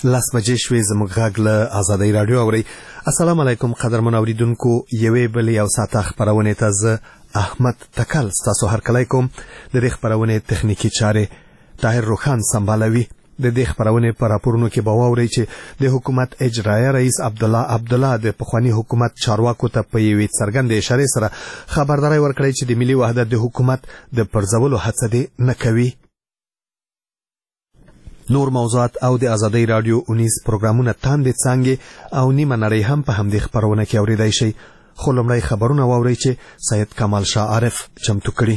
لس بجې شوې زموږ غږ له آزادۍ راډیو اورئ. السلام علیکم قدرمن اوریدونکو، یوې بلې یو ساعته خپرونې ته زه احمد تکل ستاسو هرکلی کوم. د دې خپرونې تخنیکي چارې طاهر روخان سمبالوي. د دې خپرونې په راپورونو کې به واورئ چې د حکومت اجرایه رئیس عبدالله د پخواني حکومت چارواکو ته په یوې څرګندې اشارې سره خبرداری ورکړی چې د ملي وحدت د حکومت د پرځولو هڅه دې نه کوي. نور موضوعات او د آزادۍ راډیو 19 پروګرامونه تاندې څانګې او نیمه نړۍ هم په همدې خپرونه کې اوریدای شئ. خو لومړی خبرونه واورئ چې سید کمال شاه عارف چمتو کړي.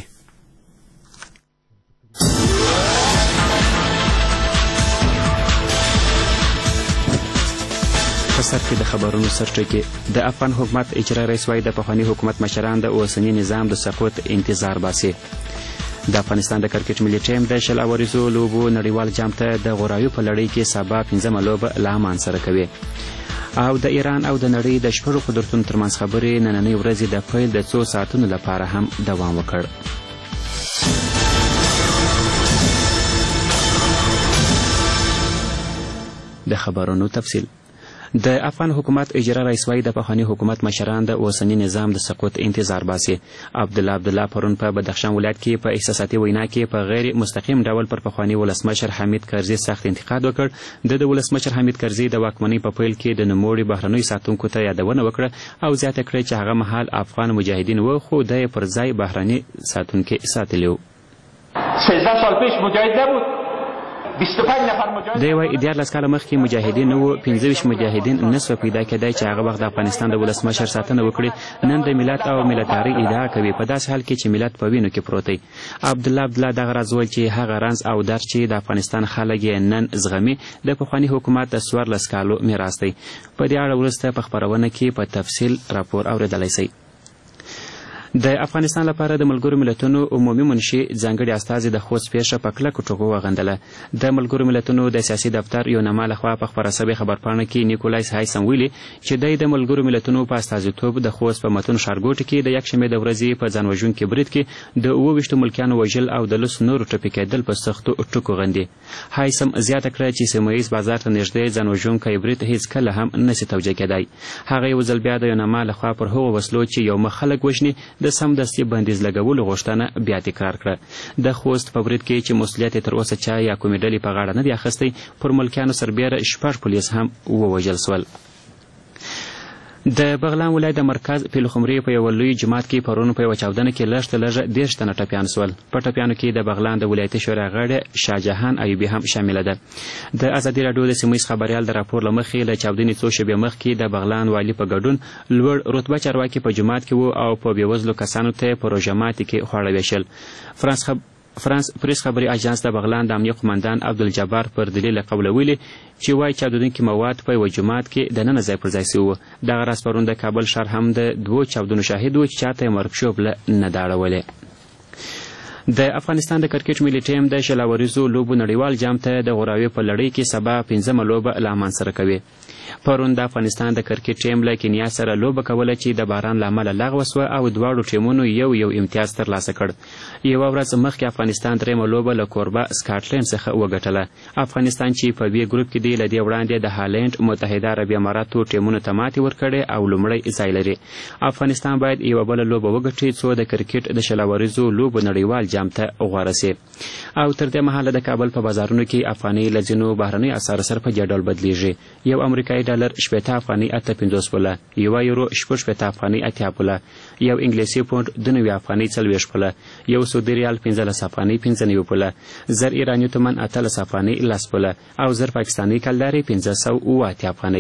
په سر کې د خبرونو سرټکي. د افغان حکومت اجرا رئیس وايي د پخواني حکومت مشران د اوسني نظام د سقوط انتظار باسي. د افغانستان د کرکټ ملي ټیم د شل اوریزو لوبو نړیوال جام ته د غوراوي په لړۍ کې سبا 5مه لوبه له عمان سره کوي. او د ایران او د نړۍ د شپږو قدرتونو ترمنځ خبرې نننۍ ورځې د پیل د 2 ساعتونو لپاره هم دوام وکړ. د خبرونو تفصیل. د افغان حکومت اجرا رئیس وايي د پخواني حکومت مشران د اوسني نظام د سقوط انتظار باسي. عبدالله پرون په بدخشان ولایت کې په احساساتي وینا کې په غیر مستقیم ډول پر پخواني ولسمشر حمید کرزي سخت انتقاد وکړ. د ولسمشر حمید کرزي د واکمنۍ په پیل کې د نوموړي بهرنیو ساتونکو ته یادونه وکړه او زیاته کړه چې هغه مهال افغان مجاهدین و خو د پر ځای بهرني ساتونکي ساتلی و. 13 سال پیش مجاهد نبود. دی وايي 14 کاله مخکې مجاهدین وو، 25 مجاهدین نسو پیدا کېدای چې هغه وخت د افغانستان د ولسمشر ساتنه وکړي. نن د ملت او ملتاري ادعا کوي په داسې حال کې چې ملت په وینو کې پروت دی. عبدالله دغه راز وویل چې هغه رنځ او درد چې د افغانستان خلک یې نن زغمي د پخواني حکومت د 14 کالو میراث دی. په دې اړه وروسته په خپرونه کې په تفصیل راپور اوریدلی شئ. د افغانستان لپاره د ملګرو ملتونو عمومي منشي ځانګړي استازي د خوست پیښه په کلکو ټکو وغندله. د ملګرو ملتونو د سیاسي دفتر یو نامه لخوا په خپره شوې خبرپاڼه کې نیکولایس هایسم ویلي چې د ملګرو ملتونو په استازیتوب د خوست په متون ښارګوټي کې د یکشنبې د ورځې په ځانوژونکي برید کې د 28 ملکیانو وژل او د لسو نورو ټپي کېدل په سختو ټکو غندي. هایسم زیاته کړه چې سیمه ییز بازار ته نږدې ځانوژونکی برید هیڅکله هم نشي توجیه کېدای. هغه یو ځل بیا د یو نامه لخوا پر هغو وسلو چې یو مخ خلک وژني د سمدستي بندیز لګولو غوښتنه بیا تکرار کړه. د خوست په برید کې چې مسؤلیت تر اوسه چا یا کومې ډلې په غاړه نه دی اخیستی، پر ملکیانو سربیره 6 پولیس هم ووژل سول. د بغلان ولایت د مرکز پیلخمري په یو لوی جماعت کې پرون په یو چاودنه کې لږ تر لږه 10 تنه ټپیان سول. په ټپیانو کې د بغلان د ولایتي شورا غړی شاهجهان ایوبي هم شامله ده. د ازادي راډیو د سیمه ییز خبریال د راپور له مخې له چاودنې څو شېبې مخکې د بغلان والي په ګډون لوړ رتبه چارواکي په جماعت کې وو او په بېوزلو کسانو ته په روژه ماتي کې خواړه ویشل. فرانس پریس خبري اژانس د بغلان د امنیه قمندان عبدالجبار پر دلیل قوله ویلي چې وايي چاودونکي مواد په یوه جومات کې دننه ځای پر ځای سوي وو. دغه راز پرون د کابل ښار هم د 2 چاودنو شاهد و چې چاته یې مرګ شوبله نه ده اړولې. د افغانستان د کرکټ ملي ټیم د شل اوریزو لوبو نړیوال جام ته د غوراوي په لړۍ کې سبا 5مه لوبه له عمان سره کوي. پرون د افغانستان د کرکټ ټیم له کینیا سره لوبه کوله چې د باران له امله لغوه سوه او دواړو ټیمونو یو امتیاز ترلاسه کړ. یوه ورځ مخکې افغانستان 3مه لوبه له کوربه سکاټلند څخه وګټله. افغانستان چې په بي ګروپ کې دی له دې وړاندې د هالند، متحده عربي اماراتو ټیمونو ته ماتې ورکړې او لومړی ځای لري. افغانستان باید یوه بله لوبه وګټي څو د کرکټ د شل اوریزو لوبو نړیوال جام ته غوره سي. او تر دې مهاله د کابل په بازارونو کې افغانۍ له ځینو بهرنیو اسعارو سره په دې ډول بدلیږي. یو امریکایي ډالر 80 افغانۍ 8.50 پوله، یو یورو 80 افغانۍ 80 پوله، یو انګلیسي پونډ 92 افغانۍ 40 پوله، یو سعودي ریال 15 افغانۍ 95 پوله، زر ایراني تومن 18 افغانۍ 10 پوله او زر پاکستاني کلدارې 508 افغانۍ.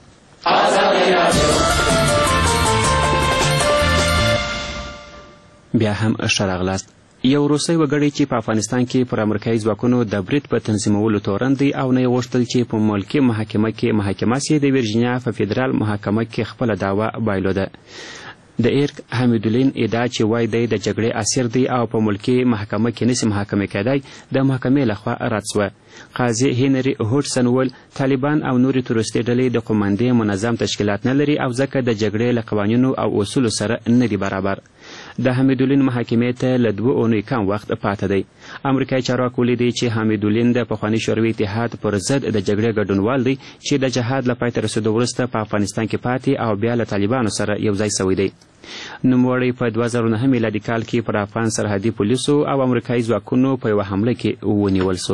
بیا هم ښه راغلاست. یو روسي وګړی چې په افغانستان کې پر امریکایي ځواکونو د برید په تنظیمولو تورن دی او نه یې غوښتل چې په ملکي محکمه سي د ویرجینیا په فدرال محکمه کې خپله دعوه بایلوده. د ایرک حمیدالدین ادعا چې وای دی د جګړې اسیر دی او په ملکي محکمه کې نشي محاکمه کېدای د محکمې لخوا رد سوه. قاضي هنري هوډسن وویل طالبان او نورې تروریستي ډلې د قوماندې منظم تشکیلات نه لري او ځکه د جګړې له قوانینو او اصولو سره نه دي برابر. د حمیدالدین محاکمې ته له 2 اونۍ کم وخت پاته دی. امریکایي چارواکو ولیدي چې حمیدالدین د پخواني شوروي اتحاد پر ضد د جګړې ګډونوال دی چې د جهاد له پای ته رسېدو وروسته په افغانستان کې پاتې او بیا له طالبانو سره یو ځای سوی دی. نوموړی په 2009 میلادي کال کې پر افغان سرحدي پولیسو او امریکایي ځواکونو په یوه حمله کې ونیول سو.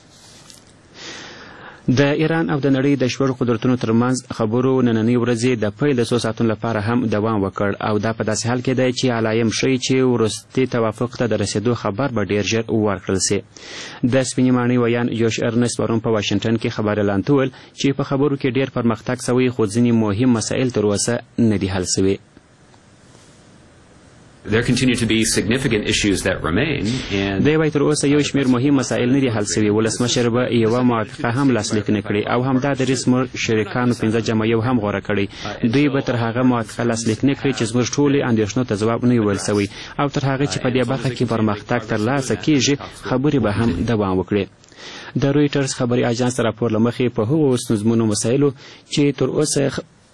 د ایران او د نړۍ د شپږ قدرتونو ترمنځ خبرو نننۍ ورځې د پیل د 100 ساعتونو لپاره هم دوام وکړ او دا په داسې حال کې دی چې علایم ښیي چې وروستي توافق ته د رسېدو خبر به ډېر ژر ورکړل سي. د سپینې ماڼۍ ویان جوش ارنست پرون په واشنګټن کې خبر اعلان کول چې په خبرو کې ډېر پرمختګ سوی خو ځینې مهم مسایل تر اوسه نه دي حل سوي. There continue to be significant issues that remain and دی وایي تر اوسه یو شمېر مهم مسایل نه دي حل سوي. ولسمشر به یوه موافقه هم لاسلیک نه کړي او همدا د رسمو شریکانو 15 جمع یو هم غوره کړي. دوی به تر هغه موافقه لاسلیک نه کړي چې زموږ ټولې اندېښنو ته ځواب نه ویل سوی او تر هغه چې په دې برخه کې پرمختګ ترلاسه کیږي خبرې به هم دوام وکړي. د رویټرز خبري اژانس راپور له مخې په هغو ستونزمنو مسایلو چې تر اوسه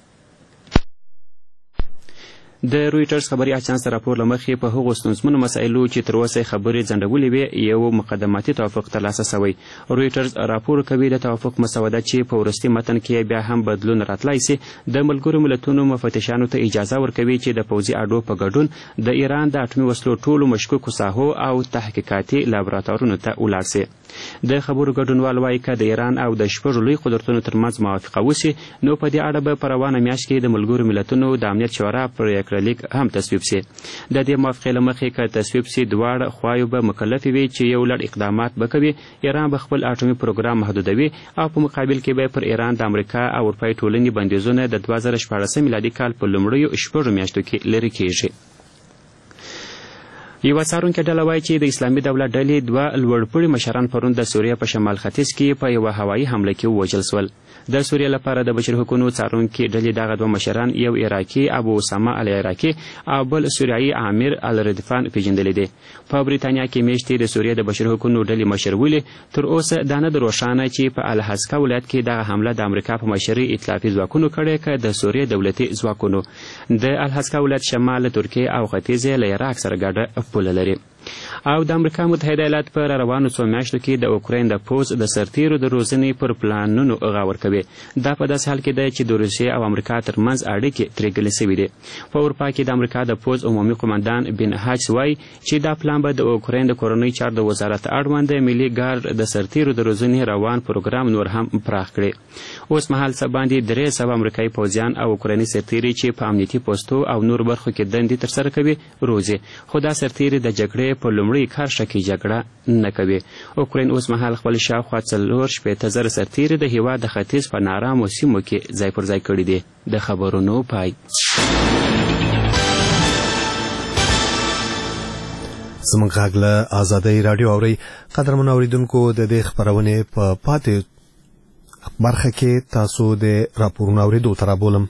د رویټرز خبري اژانس راپور له مخې په هغو ستونزمنو مسایلو چې تر اوسه خبرې ځنډولې وې یو مقدماتي توافق ترلاسه سوی. رویټرز راپور کوي د توافق مسوده چې په وروستي متن کې بیا هم بدلون راتلای سي د ملګرو ملتونو مفتشانو ته اجازه ورکوي چې د پوځي اډو په ګډون د ایران د اټومي وسلو ټولو مشکوکو ساحو او تحقیقاتي لابراتوارونو ته ولاړ سي. د خبرو ګډونوال وایي که د ایران او د شپږو لوی قدرتونو ترمنځ موافقه وسي نو په دې اړه به په روانه میاشت کې د ملګرو ملتونو د امنیت شورا پرېکړه لیک هم تصویب سي. د دې موافقې له مخې که تصویب سي دواړه خواوې به مکلفې وي چې یو لړ اقدامات به کوي. ایران به خپل اټومي پروګرام محدودوي او په مقابل کې به پر ایران د امریکا او اروپایي ټولنې بندیزونه د 2014 میلادي کال په لومړیو 6 میاشتو کې لرې کیږي. یوه څارونکې ډله وایي چې د اسلامي دولت ډلې 2 لوړپوړي مشران پرون د سوریه په شمال ختیځ کې په یوه هوایي حمله کې ووژل سول. د سوریه لپاره د بشري حقوقو څارونکې ډلې دغه 2 مشران یو عراقي ابو اسامه العراقي او بل سوریایي عامر الردفان پیژندلی دی. په بریتانیا کې میاشتې د سوریه د بشري حقوقو ډلې مشر ویلي تر اوسه دا نه ده روښانه چې په الحسکا ولایت کې دغه حمله د امریکا په مشرۍ ائتلافي ځواکونو کړې که د سوریه دولتي ځواکونو. د الحسکا ولایت شمال ترکیې او ختیځ له عراق سره ګډه پوله لري. او د امریکا متحده ایالات په روانو 2 میاشتو کې د اوکراین د پوځ د سرتیرو د روزنې پر پلانونو غور کوي. دا په داسې حال کې دی چې د روسیې او امریکا ترمنځ اړیکې تریګلې سوي دي. په اروپا کې د امریکا د پوځ عمومي قمندان بن هاچ وایي چې دا پلان به د اوکراین د کورنۍ چارو د وزارت اړوند د ملي ګارد د سرتیرو د روزنې روان پروګرام نور هم پراخ کړي. اوس مهال څه باندې 300 امریکایي پوځیان او اوکرایني سرتیري چې په امنیتي پوستو او نور برخو کې دندې ترسره کوي روزي، خو دا سرتیري د جګړې په لومړي کرښه کې جګړه نه کوي. اوکراین اوس مهال خپل شاوخوا 4,000 سرتیري د هېواد د ختیځ په نارامو سیمو کې ځای پر ځای کړي دي. د خبرونو پای. زموږ غږ له آزادۍ راډیو اورئ. قدرمنو اورېدونکو د دې خپرونې په پاتې برخه کې تاسو د راپورونو اورېدو ته رابولم.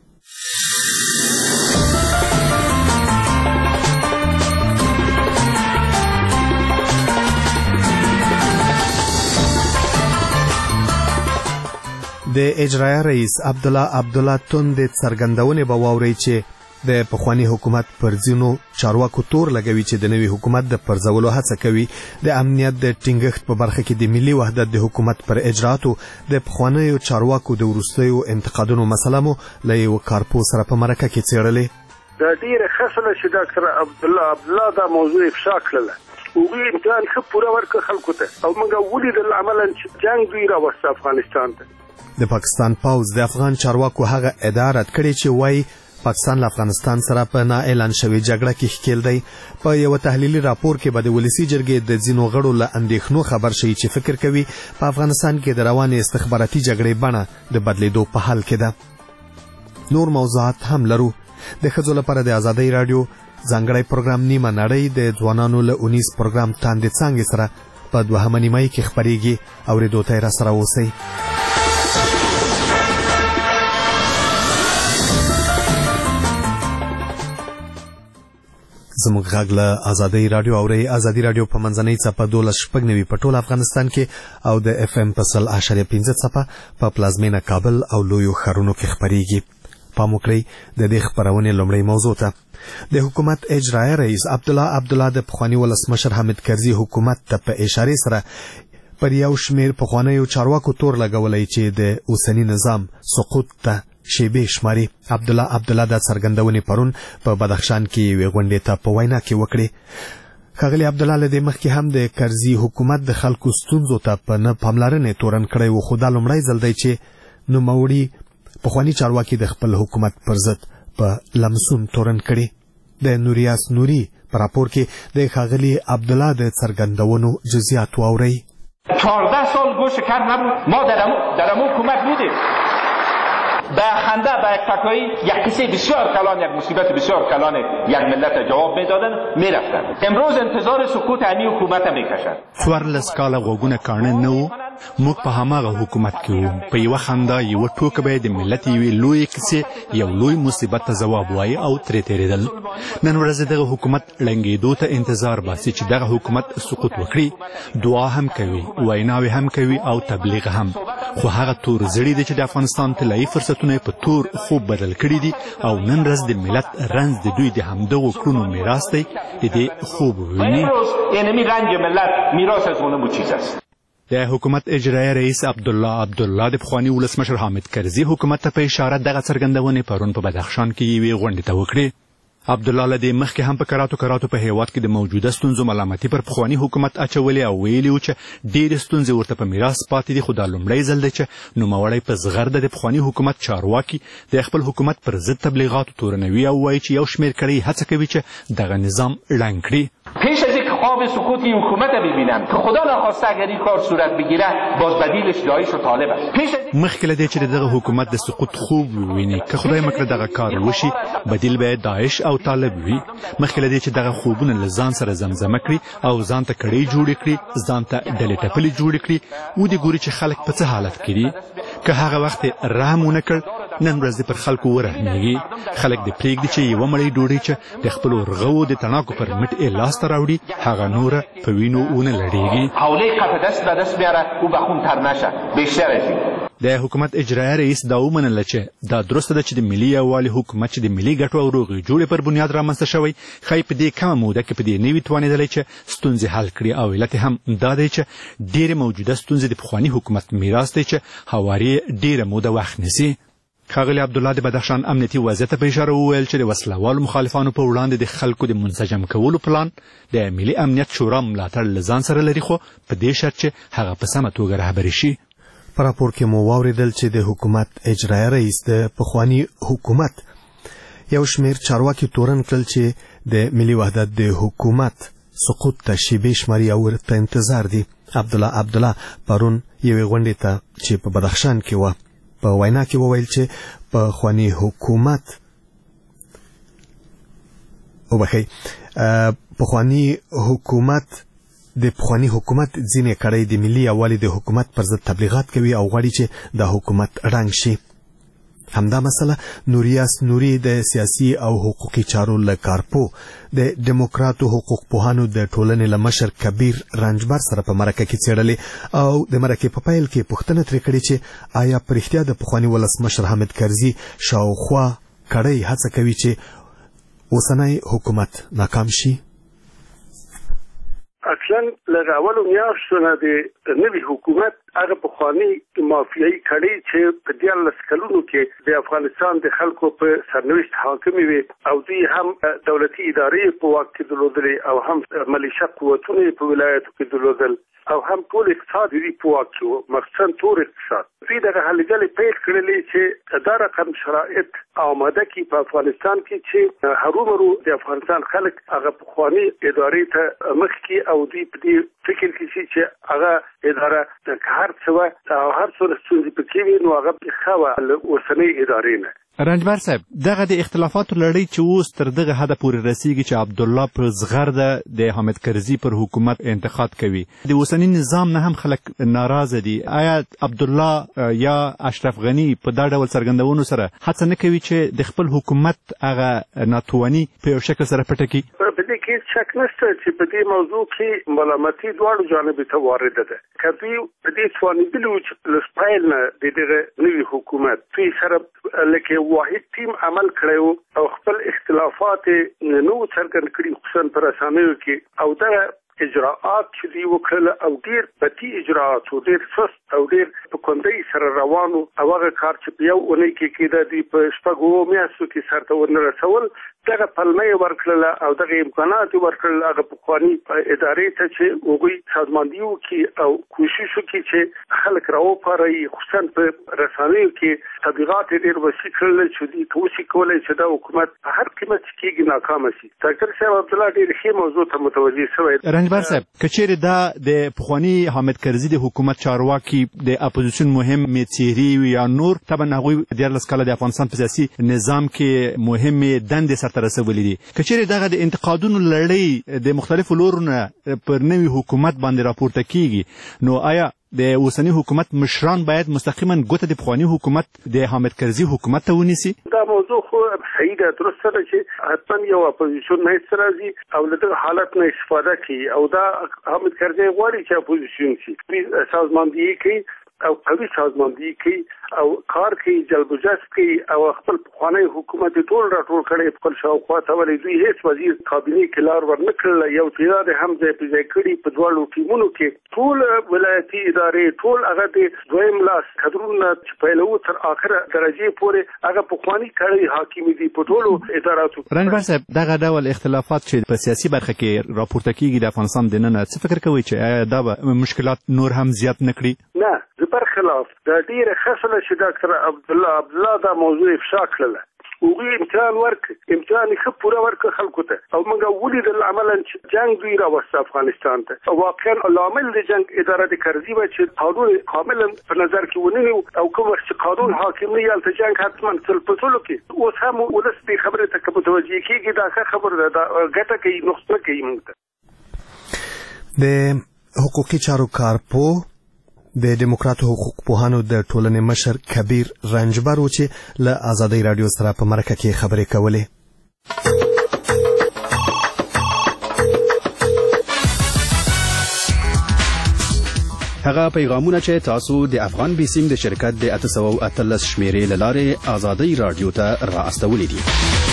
د اجرایه رئیس عبدالله تون د څرګندونې به واورئ چې د پخوانی حکومت پر ځینو چارواکو تور لګوي چې د نوي حکومت د پرځولو هڅه کوي. د امنیت د ټینګښت په برخه کې د ملي وحدت د حکومت پر اجراتو د پخوانیو چارواکو د وروستیو انتقادونو مسله مو له یو کارپو سره په مرکه کې څېړلې. دا ډیره خسله چې ډاکټر عبدالله دا موضوع افشا کړله. هغوی امتحان ښه پوره ورکړه خلکو ته او موږ ولیدل عملا چې جنګ دوی راوسته افغانستان ته. د پاکستان پوځ د افغان چارواکو هغه ادعا رد کړې چې وایي پاکستان له افغانستان سره په نااعلان شوې جګړه کې ښکېل دی. په یو تحلیلي راپور کې به د ولسي جرګې د ځینو غړو له اندېښنو خبر شي چې فکر کوي په افغانستان کې د روانې استخباراتي جګړې بڼه د بدلېدو په حال کې ده. نور موضوعات هم لرو. د ښځو لپاره د آزادۍ راډیو ځانګړی پروګرام نیمه نړۍ د ځوانانو له 19 پروګرام تاندې څانګې سره په 2 نیمایي کې خپرېږي. اورېدو ته یې راسره اوسئ. زموږ غږ له آزادۍ راډیو اورئ. آزادۍ راډیو په منځنۍ څپه 12.9 په ټول افغانستان کې او د FM په 100.5 څپه په پلازمینه کابل او لویو ښارونو کې خپرېږي. پام وکړئ د دې خپرونې لومړۍ موضوع ته. د حکومت اجرایي رئیس عبدالله د پخوانی ولسمشر حامد کرزي حکومت ته په اشاره سره پر یو شمیر پخوانیو چارواکو تور لګولای چې د اوسنی نظام سقوط ته شیبې شماري. عبدالله د څرګندونې پرون په بدخشان کې یوې غونډې ته په وینا کې وکړې. ښاغلي عبدالله له دې مخکې هم د کرزي حکومت د خلکو ستونزو ته په نه پاملرنې تورن کړی و، خو دا لومړی ځل دی چې نوموړي پخواني چارواکي د خپل حکومت پر ضد په لمسون تورن کړي. د نوریاس نوري په راپور کې د ښاغلي عبدالله د څرګندونو جزئیات واورئ. 14 سال گوش کر نبود. ما در امو حکومت بودیم. به خنده به یک فکایی یک کسی بسیار کلان، یک مصیبت بسیار کلان یک ملت جواب میدادن میرفتن. امروز انتظار سقوط امی حکومت میکشد. 14 کاله غوګونه کانه نه وو، موږ په هماغه حکومت کې وو. په یوه خندا یوه ټوکه به د ملت یوې لویې کیسې یو لوی مصیبت ته ځواب وایي او ترې تېرېدل. نن ورځ دغه حکومت ړنګېدو ته انتظار باسي چې دغه حکومت سقوط وکړي. دعا هم کوي، ویناوې هم کوي او تبلیغ هم، خو هغه تور زړي دی چې د افغانستان طلایي فرصتونه په تور خوب بدل کړي دي او نن ورځ د ملت رنځ د دوی د همدغو کړنو میراث دی. د دې خوب ویني. د حکومت اجرایي رئیس عبدالله د پخواني ولسمشر حامد کرزي حکومت ته په اشاره دغه څرګندونې پرون په بدخشان کې یوې غونډې ته وکړې. عبدالله له دې مخکې هم په کراتو په هیواد کې د موجوده ستونزو ملامتي پر پخواني حکومت اچولې او ویلي و چې ډېرې ستونزې ورته په میراث پاتې دي، خو دا لومړی ځل دی چې نوموړی په زغرده د پخواني حکومت چارواکي د خپل حکومت پر ضد تبلیغاتو تورنوي او وایي چې یو شمېر کړۍ هڅه کوي چې دغه نظام ړنګ کړي. پیش از اینکه خواب سقوط این حکومت ببینم که خدا نخواسته اگر این کار صورت بگیره باز بدیلش داعش و طالب است. مخکې له دې چې دغه حکومت د سقوط خوب وویني، که خدای مکړه دغه کار وشي بدیل به داعش او طالب وي. مخکې له دې چې دغه خوبونه له ځان سره زمزمه کړي او ځان ته کړۍ جوړې کړي، ځان ته ډلې ټپلې جوړې کړي، ودې ګوري چې خلک په څه حالت کې دي. که هغه وخت رحم ونه کړ، نن ورځ پر خلکو ورحمېږي. خلک دې پرېږدي چې یوه مړۍ ډوډۍ چې د خپلو رغو د تڼاکو پر مټ یې لاسته راوړي هغه نوره په وینو ونه لړېږي. د حکومت اجرایي رئیس دا ومنله چې دا درسته ده چې د ملي یووالي حکومت چې د ملي ګټو او روغې جوړې پر بنیاد رامنځته شوی ښایي په دې کمه موده کې په دې نه وي توانېدلی چې ستونزې حل کړي. او علت هم دا دی چې ډېرې موجوده ستونزې د پخواني حکومت میراث دی چې هواري ډېره موده وخت نیسي. ښاغلي عبدالله د بدخشان امنیتي وضعیت ته په اشاره وویل چې د وسلهوالو مخالفانو په وړاندې د خلکو د منسجم کولو پلان د ملي امنیت شورا ملاتړ له ځان سره لري، خو په دې شرط چې هغه په سمه توګه رهبري شي. په راپور کې مو واورېدل چې د حکومت اجرایي رئیس د پخواني حکومت یو شمېر چارواکي تورن کړل چې د ملي وحدت د حکومت سقوط ته شیبې شماري او ورته انتظار دي. عبدالله پرون یوې غونډې ته چې په بدخشان کې وه په وینا کې وویل چې پخواني حکومت ځینې کړۍ د ملي یووالي د حکومت پر ضد تبلیغات کوي او غواړي چې د حکومت ړنګ شي. همدا مسله نوریاس نوري د سیاسي او حقوقي چارو له کارپو د ډیموکراتو حقوق پوهانو د ټولنې له مشر کبیر رنجبر سره په مرکه کې څېړلې او د مرکې په پیل کې پوښتنه ترې کړې چې آیا په رښتیا د پخواني ولسمشر حامد کرزي شاوخوا کړۍ هڅه کوي چې اوسنی حکومت ناکام شي؟ اصلا لږ اولو میاشتو نه د نوي حکومت هغه پخواني مافیایي کړۍ چې په 14 کلونو کې د افغانستان د خلکو په سرنوشت حاکمې وي او دوی هم دولتي ادارې په واک کې درلودلې او هم ملیشه قوتونه په ولایتو کې درلودل او هم ټول اقتصاد دوی په واک کې وو، مخصوصا تور اقتصاد. دوی دغه هلې ځلې پیل کړلې چې دا رقم شرایط آماده کړي په افغانستان کې چې هرومرو د افغانستان خلک هغه پخواني ادارې ته مخکې او دوی په دې فکر کې چې هغه اداره هر څه او هر څه ستونزې پکې وي نو هغه ښه وه له اوسنۍ ادارې نه. رنجبر صاحب، دغه د اختلافاتو لړۍ چې اوس تر دغه حده پورې رسیږي چې عبدالله په زغرده د حامد کرزي پر حکومت انتقاد کوي، د اوسني نظام نه هم خلک ناراضه دي. آیا عبدالله یا اشرف غني په دا ډول څرګندونو سره هڅه نه کوي چې د خپل حکومت هغه ناتواني په یو شکل سره پټه کړي؟ په دې کې شک نشته چې په دې موضوع کې ملامتي دواړو جانبو ته وارده ده. که دوی په دې توانېدلي وو چې له پیل نه د دغه نوي حکومت دوی سره لکه واحد ټیم عمل کړی او خپل اختلافات نو څرګند کړي خصوصا پر اسانیو کې او دا اجراءات چې دی وکړل او ډیر بدی اجراءات او ډیر سست او ډیر په کوندۍ سره روانو او هغه کار چې په یو اونۍ کې کېده دی په شپږو میاشتو کې سرته ورنه رسول دغه پلمې ورکړل او دغه امکانات ورکړل هغه پخواني ادارې ته چې هغوی سازماندهي وکړي او کوشش وکړي چې خلک راوپاروي خصوصا په رسنیو کې تبلیغات ډیر وسیع کړل چې دوی کوشش کولی چې دا حکومت په هر قیمت کېږي ناکامه شي. ډاکټر صاحب عبدالله ډېر ښې موضوع ته متوجه شوی. رنجبر صاحب کچېرې دا د پخواني حامد کرزي د حکومت چارواکي د اپوزیشن مهمې څېرې یا نور طبعا هغوی 14 کاله د افغانستان په سیاسي نظام کې مهمې دندې سرته رسولي دي. کچېرې دغه د انتقادونو لړۍ د مختلفو لورونو پر نوي حکومت باندې راپورته کیږي نو آیا د اوسنی حکومت مشران باید مستقیما ګوته د پخواني حکومت د حامد کرزي حکومت ته ونیسي؟ دا موضوع خو صحیح ده درسته ده چې حتما یو اپوزیشن نه راځي او له دغه حالت نه استفاده کوي او دا حامد کرزي غواړي چې اپوزیشن شي سازماندهي کوي او قوي سازماندهي کوي او کار کوي جلب و جذب کوي او خپل پخوانی حکومت ټول راټول کړي خپل شاوخوا ته ولې دوی هیڅ وزیر کابینه کې لار ورنکړل یو تعداد هم ځای په ځای کړي په دواړو ټیمونو کې ټول ولایتي ادارې ټول هغه د دویم لاس کډرونه چې پیلو تر اخره درجه پورې هغه پخوانی کړي حاکم دي په ټولو اداراتو. رنجبر صاحب دغه ډول اختلافات چې په سیاسي برخه کې راپورته کیږي د افغانستان دننه څه فکر کوي چې دا به مشکلات نور هم زیات نکړي؟ نه برخلاف دا ډیره خسله چې ډاکټر عبدالله دا موضوع افشا کړله هغوی امتحان امتحان ښه پوره ورکړه خلکو ته او موږ ولیدل عملا چې جنګ دوی راوسته افغانستان ته او واقعا لامل د جنګ اداره د کرزي و چې قانون کاملا په نظر کې ونیو او کوم چې قانون حاکم نه یالته جنګ حتما تل په ټولو کې اوس هم ولس دې خبره ته متوجه کیږي دا ښه خبره ده ګټه کوي نقصان کوي موږ د حقوقي چارو کارپو د دیموکراتو حقوق پوهانو د ټولنې مشر کبیر رنجبر و چې له آزادۍ رادیو سره په مرکه کې خبرې کولې. هغه پیغامونه چې تاسو د افغان بیسیم د شرکت د 813 شمیرې له لارې آزادۍ رادیو ته را استولې دي.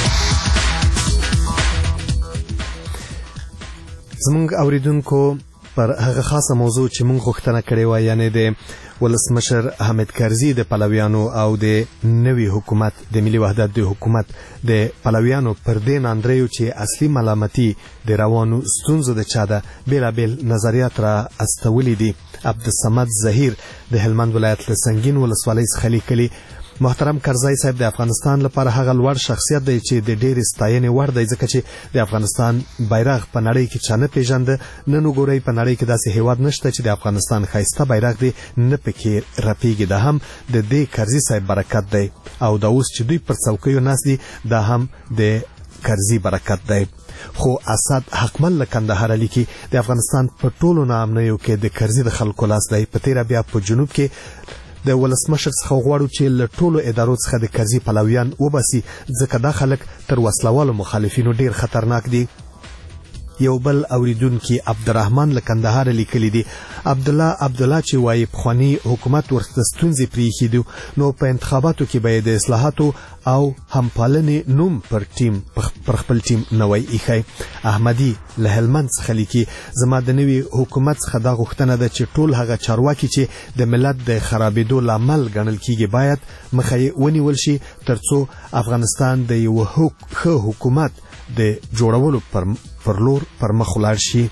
زموږ اوریدونکو پر هغه خاصه موضوع چې موږ غوښتنه کړې و یعنی د ولسمشر حامد کرزي د پلویانو او د نوي حکومت د ملي وحدت د حکومت د پلویانو پر دې ناندریو چې اصلي ملامتي د روانو ستونزو د چا د بیلابیل نظریات را استولې دي. عبدالصمد ظهیر د هلمند ولایت له سنگین ولسوالۍ څخه لیکلي محترم کرزي صاحب د افغانستان لپاره هغه لوړ شخصیت دی چې د ډېر ستاینې وړ دی ځکه چې د افغانستان بیرغ په نړۍ کې چا نه پیژنده نن وګورئ په نړۍ کې داسې هیواد نشته چې د افغانستان ښایسته بیرغ دی نه پکې رپیږي دا هم د دې کرزي صاحب برکت دی او دا اوس چې دوی پر څوکیو ناست دي دا هم د کرزي برکت دی. خو اسد حکمل له کندهار لیکي د افغانستان په ټولو ناامنیو کې د کرزي د خلکو لاس دی په تیره بیا په جنوب کې د ولسمشر څخه غواړو چې له ټولو ادارو څخه د کرزي پلویان وباسي ځکه دا خلک تر وسلوالو مخالفینو ډیر خطرناک دي. یو بل اوریدونکي عبدالرحمن له کندهار لیکلي دي عبدالله چې وایي پخواني حکومت ورته ستونزې پرېښي دي نو په انتخاباتو کې به د اصلاحاتو او همپالنې نوم پر خپل ټیم نه وای ایښی. احمدي له هلمند څخه لیکي زما د نوي حکومت څخه دا غوښتنه ده چې ټول هغه چارواکي چې د ملت د خرابېدو لامل ګڼل کیږي باید مخه یې ونیول شي ترڅو افغانستان د یو ښه حکومت د جوړولو پر لور پر مخ ولاړ شي.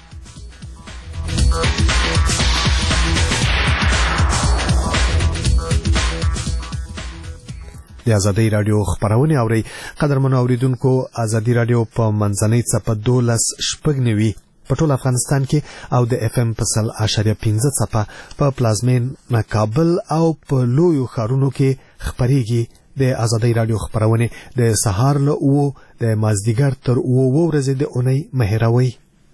د آزادۍ رادیو خبرونه اوري قدرمنو اوریدونکو آزادۍ رادیو په منځنۍ څپه 12.9 په ټول افغانستان کې او د اف ام په 100.15 څپه په پلازمین کابل او په لویو ښارونو کې خبريږي. د آزادۍ رادیو خبرونه د سهار له او د مازدیګر تر او ورځې د اونۍ مهروي.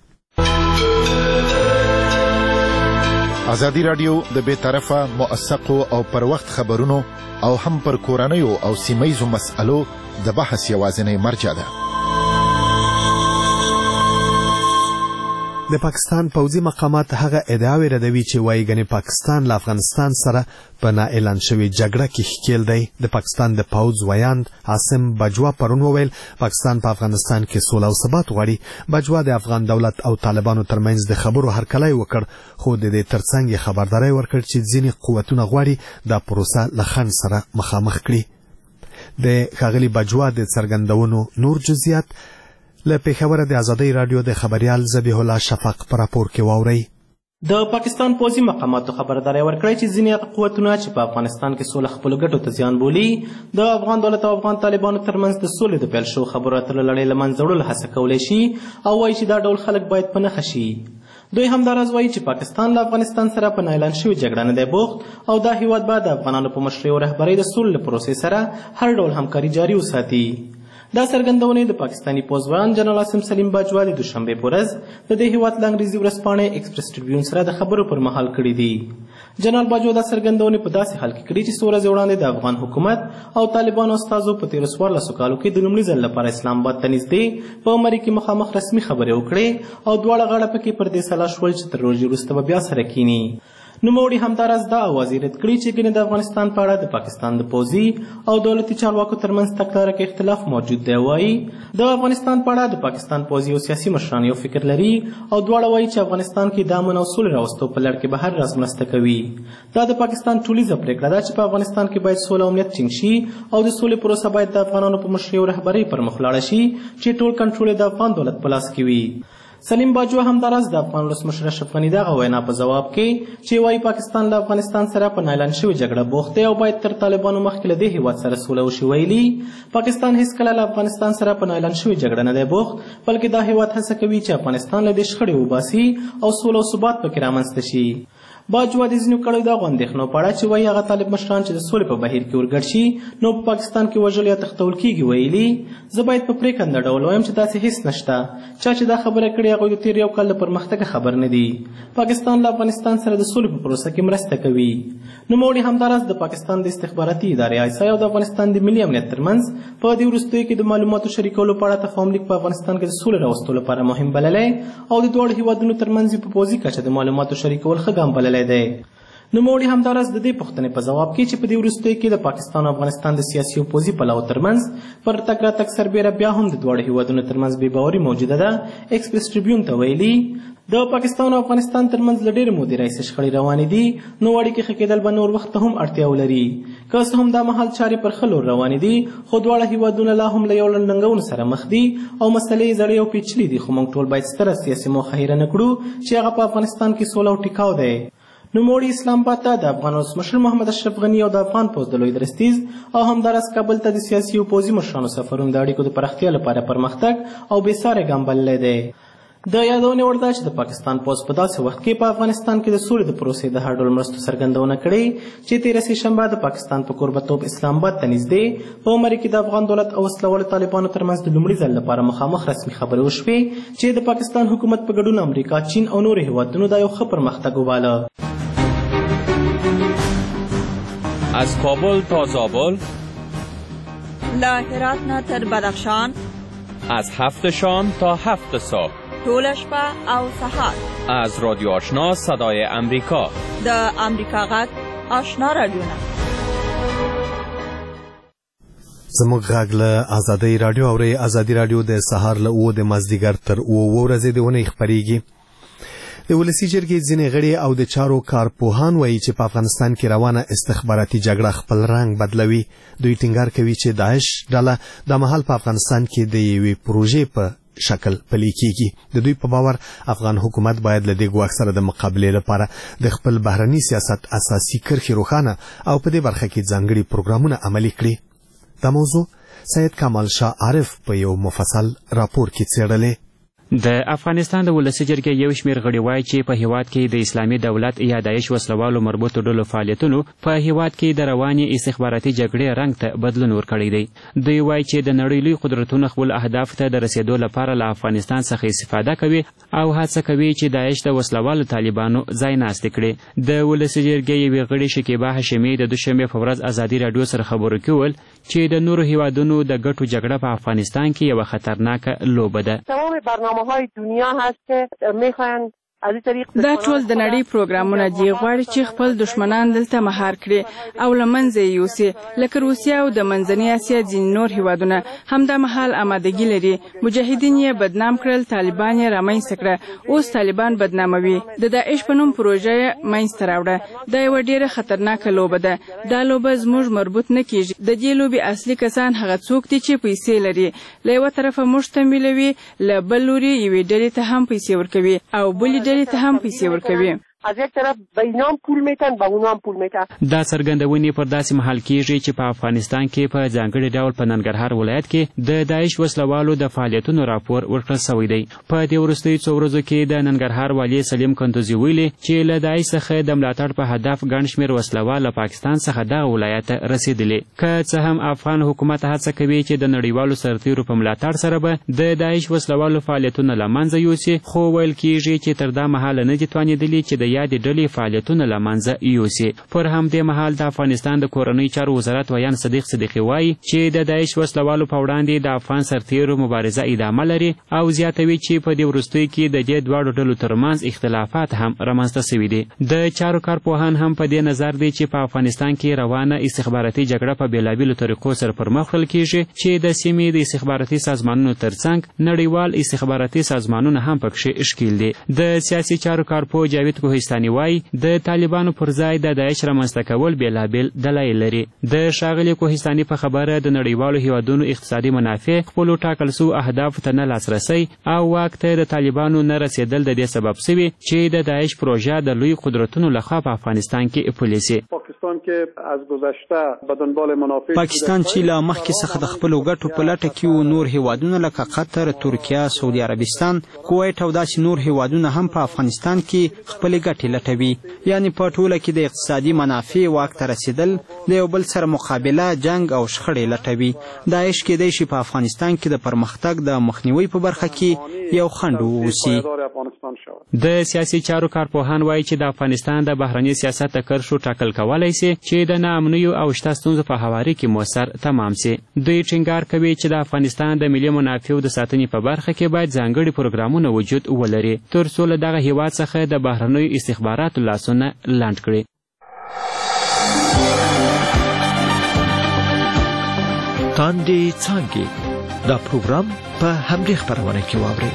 آزادۍ رادیو د بے طرفه موثقو او پر وخت خبرونو او هم پر کورنیو او سیمایزو مسألو د بحث یوازینی مرجع ده. د پاکستان پوځي مقامات هغه ادعاوې ردوي چې وایي ګنې پاکستان له افغانستان سره په نا اعلان شوې جګړه کې ښکیل دی. د پاکستان د پوځ ویاند عاصم بجوا پرون وویل پاکستان په افغانستان کې سوله او ثبات غواړي. بجوا د افغان دولت او طالبانو ترمنځ د خبرو هرکلی وکړ، خو د دې ترڅنګ یې خبرداری ورکړ چې ځینې قوتونه غواړي دا پروسه له خنډ سره مخامخ کړي. د ښاغلي بجوا د څرګندونو نور جزئیات له پېښوره د ازادۍ راډیو د خبریال ذبیح الله شفق په راپور کې واورئ. د پاکستان پوځي مقاماتو خبرداری ورکړی چې ځینې هغه قوتونه چې په افغانستان کې سوله خپلو ګټو ته زیان بولي د افغان دولت او افغان طالبانو ترمنځ د سولې د پیل شوو خبرو اترو لړۍ له منځه وړلو هڅه کولی شي او وایي چې دا ډول خلک باید په نښه شي. دوی همداراز وایي چې پاکستان له افغانستان سره په اعلان شوې جګړه نه دی بوخت او دا هیواد به د افغانانو په مشرۍ او رهبرۍ د سولې له پروسې سره هر ډول همکاري جاري وساتي. دا څرګندونې د پاکستاني پوځوان جنرال عاصم سلیم باجوا د دوشنبې په ورځ د دې هیواد له انګریزي ورځپاڼې ایکسپریس ټریبیون سره د خبرو پر مهال کړي دي. جنرال باجوا دا څرګندونې په داسې حال کې کړي چې څو ورځې وړاندې د افغان حکومت او طالبانو استازو په تېرو 14 کالو کې د لومړي ځل لپاره اسلام آباد ته نږدې په مرۍ کې مخامخ رسمي خبرې وکړې او دواړه غاړه پکې پر دې سلا شول چې تر روژې وروسته به بیا سره کینی. نوموړي همداراز دا اوازې رد کړي چې ګنې د افغانستان په اړه د پاکستان د پوځي او دولتي چارواکو ترمنځ تکراره کې اختلاف موجود دی. وایي د افغانستان په اړه د پاکستان پوځي او سیاسي مشران یو فکر لري او دواړه وایي چې افغانستان کې د امن او سولې راوستو په لړ کې به هر راز مرسته کوي. دا د پاکستان ټولیزه پرېکړه ده چې په افغانستان کې باید سوله او امنیت ټینګ شي او د سولې پروسه باید د افغانانو په مشرۍ او رهبرۍ پر مخ لاړه شي چې ټول کنټرول د افغان دولت په لاس کې وي. سلیم باجوا همداراز د افغان ولسمشر اشرف غني دغه وینا په جواب کې چې وایي پاکستان له افغانستان سره په اعلان شوې جګړه بوخت دی او باید تر طالبانو مخکې له دې هیواد سره سوله وشي. ویلي پاکستان هیڅکله له افغانستان سره په اعلان شوې جګړه نه دی بوخت، بلکې دا هیواد هڅه کوي چې افغانستان له دې شخړې وباسي او سوله او ثبات پکې رامنځته شي. باجوا د ځینو کړیو دغو اندېښنو په اړه چې وایي هغه طالب مشران چې د سولې په بهیر کې ورګډ شي نو په پاکستان کې وژل یا تښتول کیږي. ویلي زه باید په پرېکنده ډول وایم چې داسې هیڅ نشته. چا چې دا خبره کړې هغوی د تېر یو کال د پرمختګ خبر نه دي. پاکستان له افغانستان سره د سولې په پروسه کې مرسته کوي. نوموړي همداراز د پاکستان د استخباراتي ادارې آیسا او د افغانستان د ملي امنیت ترمنځ په دې وروستیو کې د معلوماتو شریکولو په اړه تفاهم لیک په افغانستان کې د سولې راوستو لپاره مهم بللی او د دواړو هیوادونو ترمنځ په پوځي کچه د معلوماتو شریکول ښه ګام بللی دی. نوموړي همداراز د دې پوښتنې په ځواب کې چې په دې وروستیو کې د پاکستان او افغانستان د سیاسي او پوځي پلاوو ترمنځ پر تګ راتګ سربیره بیا هم د دواړو هیوادونو ترمنځ بې باوري موجوده ده. ایکسپریس ټریبیون ته ویلي د پاکستان او افغانستان ترمنځ له ډېرې مودې راهیسې شخړې روانې دي نو اړیکې ښه کېدل به نور وخت ته هم اړتیا ولري. که څه هم دا مهال چارې پر ښه لور روانې دي خو دواړه هیوادونه لا هم له یو لړ ننګونو سره مخ دي او مسلې زړې او پیچلې دي، خو موږ ټول باید ستره سیاسي موخه هیره نه کړو چې هغه په افغانستان کې سوله او ټیکاو دی. نوموړي اسلام آباد ته د افغان ولسمشر محمد اشرف غني او د افغان پوځ د لوی درستیز او همداراز کابل ته د سیاسي او پوځي مشرانو سفرونو د اړیکو د پراختیا لپاره پرمختګ او بېساري ګام بللی دی. د یادونې وړ ده چې د پاکستان پوځ په داسې وخت کې په افغانستان کې د سولې د پروسې د هر ډول مرستو څرګندونه کړې چې تېره سېشنبه د پاکستان په کوربهتوب اسلام آباد ته نږدې په مرۍ کې د افغان دولت او وسلهوالو طالبانو ترمنځ د لومړي ځل لپاره مخامخ رسمي خبرې وشوې چې د پاکستان حکومت په ګډون امریکا، چین او نورو هیوادونو دا یو ښه پرمختګ وباله. از کابل تا زابل، له هرات نه تر بدخشان، از 7 شام تا 7 صبح، ټول شپه او سهار، از رادیو آشنا صدای امریکا، د امریکا غږ آشنا رادیو نه. زموږ غږ له ازادۍ راډیو اورئ. ازادي راډیو د سهار له 9 د مازدیګر تر 9 ورځې د اونۍ خپرېږي. د ولسی جرګې ځینې غړي او د چارو کارپوهان وایي چې په افغانستان کې روانه استخباراتي جګړه خپل رنګ بدلوي. دوی ټینګار کوي چې داعش ډله د مهال په افغانستان کې د یوې پروژې په شکل پلي کیږي. د دوی په باور افغان حکومت باید له دې ګواښ سره د مقابلې لپاره د خپل بهرني سیاست اساسي کرښې روښانه او په دې برخه کې ځانګړي پروګرامونه عملي کړي. دا موضوع سید کمال شاه عارف په یو مفصل راپور کې څېړلې. د افغانستان د ولسی جرګې یو شمېر غړي وایي چې په هیواد کې د اسلامي دولت یا داعش وسلوالو مربوطو ډلو فعالیتونو په هیواد کې د روانې استخباراتي جګړې رنګ ته بدلون ورکړی دی. دوی وایي چې د نړۍ لوی قدرتونه خپل اهداف ته د رسیدو لپاره له افغانستان څخه استفاده کوي او هڅه کوي چې داعش د وسلوالو طالبانو ځای ناستې کړي. د ولسی جرګې یوې غړي شکیبه هاشمي د دوشنبې په ورځ ازادي راډیو سره خبرو کې وویل چې د نورو هیوادونو د ګټو جګړه په افغانستان کې یوه خطرناکه لوبه ده. تمام برنامه برنامه‌های دنیا هست که میخواین دا ټول د نړۍ پروګرامونه دي غواړي چې خپل دشمنان دلته مهار کړي او له منځه یې یوسي لکه روسیه او د منځنۍ اسیا ځینې نور هیوادونه همدا مهال آمادګي لري مجاهدین یې بدنام کړل طالبان یې رامنځته کړه اوس طالبان بدناموي د داعش په نوم پروژه یې منځته راوړه دا یوه ډېره خطرناکه لوبه ده دا لوبه زموږ مربوط نه کیږي د دې لوبې اصلي کسان هغه څوک دي چې پیسې لري له یوه طرفه موږ تمویلوي له بل لوري یوې ډلې ته هم پیسې ورکوي او بلې ډلې ته هم پیسې ورکوي از یک طرف به اینا هم پول میتن به اونا هم پول میتن دا څرګندونې پر داسې مهال کیږي چې په افغانستان کې په ځانګړي ډول په ننګرهار ولایت کې د داعش وسلوالو د فعالیتونو راپور ورکړل شوی دی په دې وروستیو څو ورځو کې د ننګرهار والي سلیم کندوزي ویلي چې له داعش څخه د ملاتړ په هدف ګڼ شمېر وسلوال له پاکستان څخه دغه ولایت ته رسېدلي که څه هم افغان حکومت هڅه کوي چې د نړیوالو سرتیرو په ملاتړ سره به د داعش وسلوالو فعالیتونه له منځه یوسي خو ویل کیږي چې تر دا مهاله نه دي توانېدلي چې د یادې ډلې فعالیتونه له منځه یوسي پر همدې مهال د افغانستان د کورنۍ چارو وزارت ویان صدیق صدیقي وایي چې د داعش وسلوالو په وړاندې د افغان سرتیرو مبارزه ادامه لري او زیاتوي چې په دې وروستیو کې د دې دواړو ډلو ترمنځ اختلافات هم رامنځته سوي دي د چارو کارپوهان هم په دې نظر دی چې په افغانستان کې روانه استخباراتي جګړه په بېلابېلو طریقو سره پرمخ وړل کیږي چې د سیمې د استخباراتي سازمانونو ترڅنګ نړیوال استخباراتي سازمانونه هم پکښې ښکیل دي د سیاسي چارو کارپوه جاوید کوهستاني وایي د طالبانو پر ځای د داعش رامنځته کول بېلابېل دلایل لري د ښاغلي کوهستاني په خبره د نړیوالو هیوادونو اقتصادي منافع خپلو ټاکل سوو اهدافو ته نه لاسرسی او واک ته د طالبانو نه رسېدل د دې سبب سوي چې د داعش پروژه د لوی قدرتونو لخوا په افغانستان کې پلې سي پاکستان چې له مخکې څخه د خپلو ګټو په لټه کې وو نور هیوادونه لکه قطر ترکیه سعودي عربستان کویت او داسې نور هیوادونه هم په افغانستان کې خپلې ګټې لټوي یعنی په ټوله کې د اقتصادي منافع واک ته رسېدل د یو بل سره مقابله جنگ او شخړې لټوي داعش کېدای شي په افغانستان کې د پرمختګ د مخنیوي په برخه کې یو خنډ واوسي د سیاسي چارو کارپوهان وایي چې د افغانستان د بهرني سیاست د کرښو ټاکل کولی سي چې د ناامنیو او شته ستونزو په هواري کې مؤثر تمام سي دوی ټینګار کوي چې د افغانستان د ملي منافعو د ساتنې په برخه کې باید ځانګړي پروګرامونه وجود ولري تر څو له دغه هیواد څخه د بهرنیو استخباراتو لاسونه لنډ کړي تاندې څانګې دا پروګرام په همدې خپرونه کې واورئ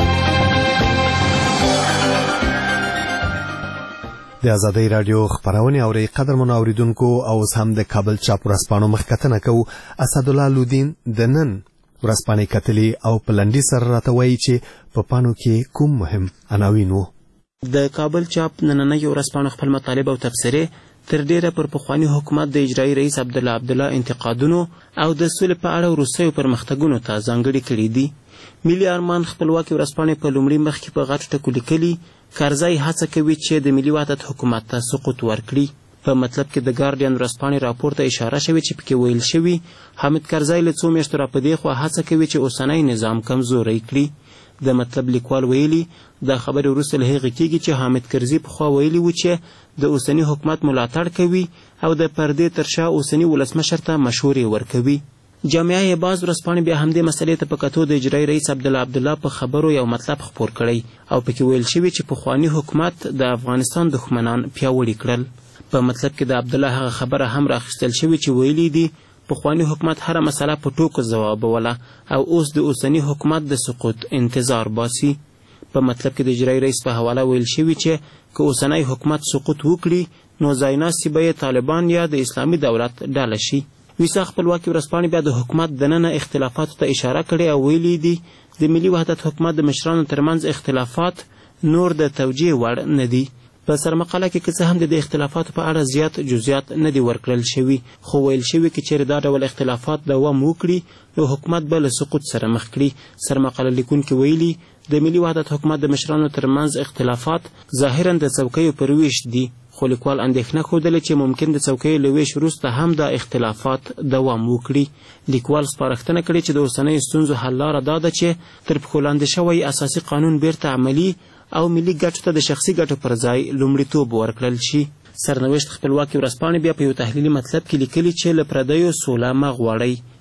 د ازادۍ راډیو خپرونې اورئ قدرمنو اوریدونکو او اوس هم د کابل چاپ ورځپاڼو مخکتنه کوو اسدالله لودین د نن ورځپاڼې کتلي او په لنډي سره راته وایي چې په پاڼو کې کوم مهم عناوین وو د کابل چاپ نننۍ ورځپاڼو خپل مطالب او تبصرې تر ډیره پر پخواني حکومت د اجرایي رئیس عبدالله انتقادونو او د سولې په اړه وروستیو پرمختګونو ته ځانګړي کړي دي ملي ارمان خپلواکي ورځپاڼې په لومړي مخ کې په غټو ټکو لیکلي کارزای هڅه کوي چې د ملي وحدت حکومت ته سقوط ورکړي په مطلب کې د ګارډین ورځپاڼې راپور ته اشاره شوې چې پکې ویل شوي حامد کرزی له څو میاشتو راپدې خوا هڅه کوي چې اوسنی نظام کمزوری کړي د مطلب لیکوال ویلي دا خبرې وروسته له هغې کېږي چې حامد کرزي پخوا ویلي و چې د اوسني حکومت ملاتړ کوي او د پردې تر شا اوسني ولسمشر ته مشورې ورکوي جامعه باز ورځپاڼې بیا همدې مسلې ته په کتو د اجرایي رئیس عبدالله په خبرو یو مطلب خپور کړی او پکې ویل شوي چې پخواني حکومت د افغانستان دښمنان پیاوړي کړل په مطلب کې د عبدالله هغه خبره هم راخیستل شوې چې ویلي دي پخواني حکومت هره مسله په ټوکو ځوابوله او اوس د اوسني حکومت د سقوط انتظار باسي په مطلب کې د اجرایي رئیس په حواله ویل شوي چې که اوسنی حکومت سقوط وکړي نو ځایناستي به یې طالبان یا د اسلامي دولت ډله شي ویسا خپلواکي ورځپاڼې بیا د حکومت دننه اختلافاتو ته اشاره کړې او ویلي دي د ملي وحدت حکومت د مشرانو ترمنځ اختلافات نور د توجیه وړ نه دي په سرمقاله کې که څه هم د اختلافاتو په اړه زیات جزئیات نه دي ورکړل شوي خو ویل شوي که چیرې دا ډول اختلافات دوام وکړي نو حکومت به له سقوط سره مخ کړي سرمقاله لیکونکي ویلي د ملي وحدت حکومت د مشرانو ترمنځ اختلافات ظاهرا د څوکیو پر ویش دي خو لیکوال اندېښنه ښودله چې ممکن د څوکیو له ویش وروسته هم دا اختلافات دوام وکړي لیکوال سپارښتنه کړې چې د اوسنیو ستونزو حل لاره دا ده چې تر پښو لاندې شوی اساسي قانون بیرته عملي او ملي ګټو ته د شخصي ګټو پر ځای لومړیتوب ورکړل شي سرنوشت خپلواکي ورځپاڼې بیا په یو تحلیلي مطلب کې لیکلي چې له پردیو سوله مه غواړئ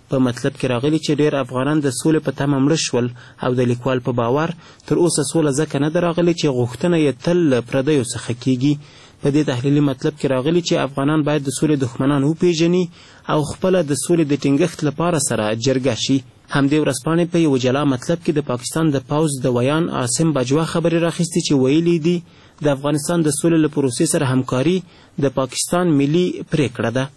په مطلب کې راغلي چې ډېر افغانان د سولې په تمه مړه شول او د لیکوال په باور تر اوسه سوله ځکه نه ده راغلې چې غوښتنه یې تل له پردیو څخه کیږي. په دې تحلیلي مطلب کې راغلي چې افغانان باید د سولې دښمنان وپیژني او خپله د سولې د ټینګښت لپاره سره جرګه شي. همدې ورځپاڼې په یو جلا مطلب کې د پاکستان د پوځ د ویان عاصم باجوا خبرې راخیستې چې ویلي دي د افغانستان د سولې له پروسې سره همکاري د پاکستان ملي پریکړه ده.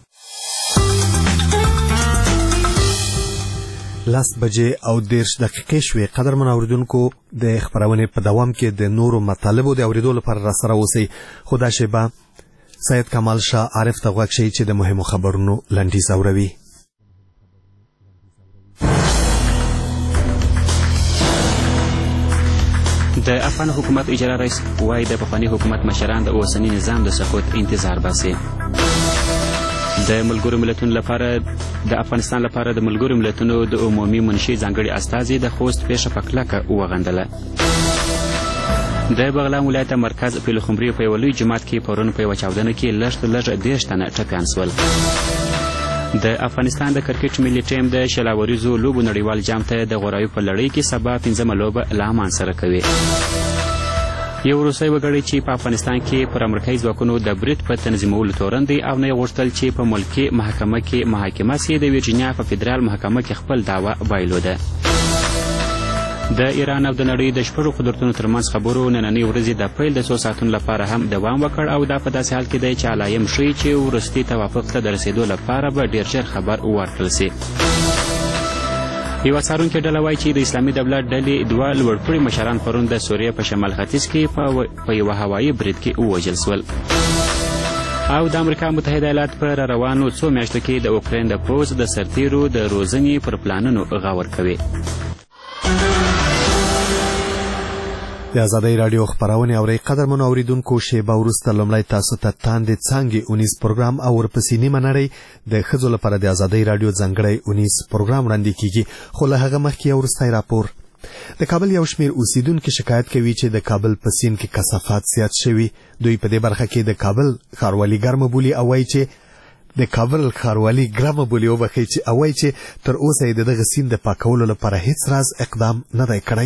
10:10 شوې. قدرمن اوریدونکو د خبرونه په دوام کې د نورو مطالبو د اوریدو لپاره را سره اوسئ. خدا شبا سید کمال شاه عارف ته غوښتل شي چې د مهمو خبرونو لنډیز اوروي. د افغان حکومت اجرا رئیس وايي د پخواني حکومت مشران د اوسنی نظام د سقوط انتظار باسي. د ملګرو ملتونو لپاره د افغانستان لپاره د ملګرو ملتونو د عمومي منشي ځانګړي استازي د خوست پیښه په کلکه وغندله. د بغلان ولایت مرکز پیلخمري په یو لوی جماعت کې پرون په یوه چاودنه کې لږ 30 تنه ټپیان شول. د افغانستان د کرکټ ملي ټیم د شلاوریزو لوبو نړیوال جام ته د غوړایو په لړۍ کې سبا 5مه لوبه له عمان سره کوي. یو روسي وګړی چې په افغانستان کې پر امریکایي ځواکونو د برید په تنظیمولو تورن دی او نه یې غوښتل چې په ملکي محکمه کې محاکمه سي، د ویرجینیا په فدرال محکمه کې خپل دعوه بایلوده. د ایران او د نړۍ د شپږو قدرتونو ترمنځ خبرو نننۍ ورځې د پیل د 2 ساعتونو لپاره هم دوام وکړ او دا په داسې حال کې دی چې علایم ښیي چې وروستي توافق ته د رسېدو لپاره به ډېر ژر خبر ورکړل سي. یوه څارونکې ډله وایي چې د اسلامي دولت ډلې 2 لوړپوړي مشران پرون د سوریې په شمال ختیځ کې په یوه هوایي برید کې ووژل شول. او د امریکا متحده ایالات په روانو 2 میاشتو کې د اوکراین د پوځ د سرتیرو د روزنې پر پلانونو غور کوي. د ازادۍ راډیو خبرونه اوري. قدرمن اوریدونکو شیبه وروسته لومړی تاسو ته تاندې څانګې اونیز پروګرام او ورپسې نیمه نړۍ د ښځو لپاره د ازادۍ راډیو ځانګړی اونیز پروګرام وړاندې کیږي. خو له هغه مخکې یو وروستی راپور. د کابل یو شمېر اوسیدونکي شکایت کوي چې د کابل په سیند کې کثافات زیات شوي. دوی په دې برخه کې د کابل ښاروالي ګرمه بولي او وایي چې د کابل ښاروالي ګرمه بولي وبخئ چې او وایي چې تر اوسه یې د دغه سیند د پاکولو لپاره هیڅ راز اقدام نه دی کړی.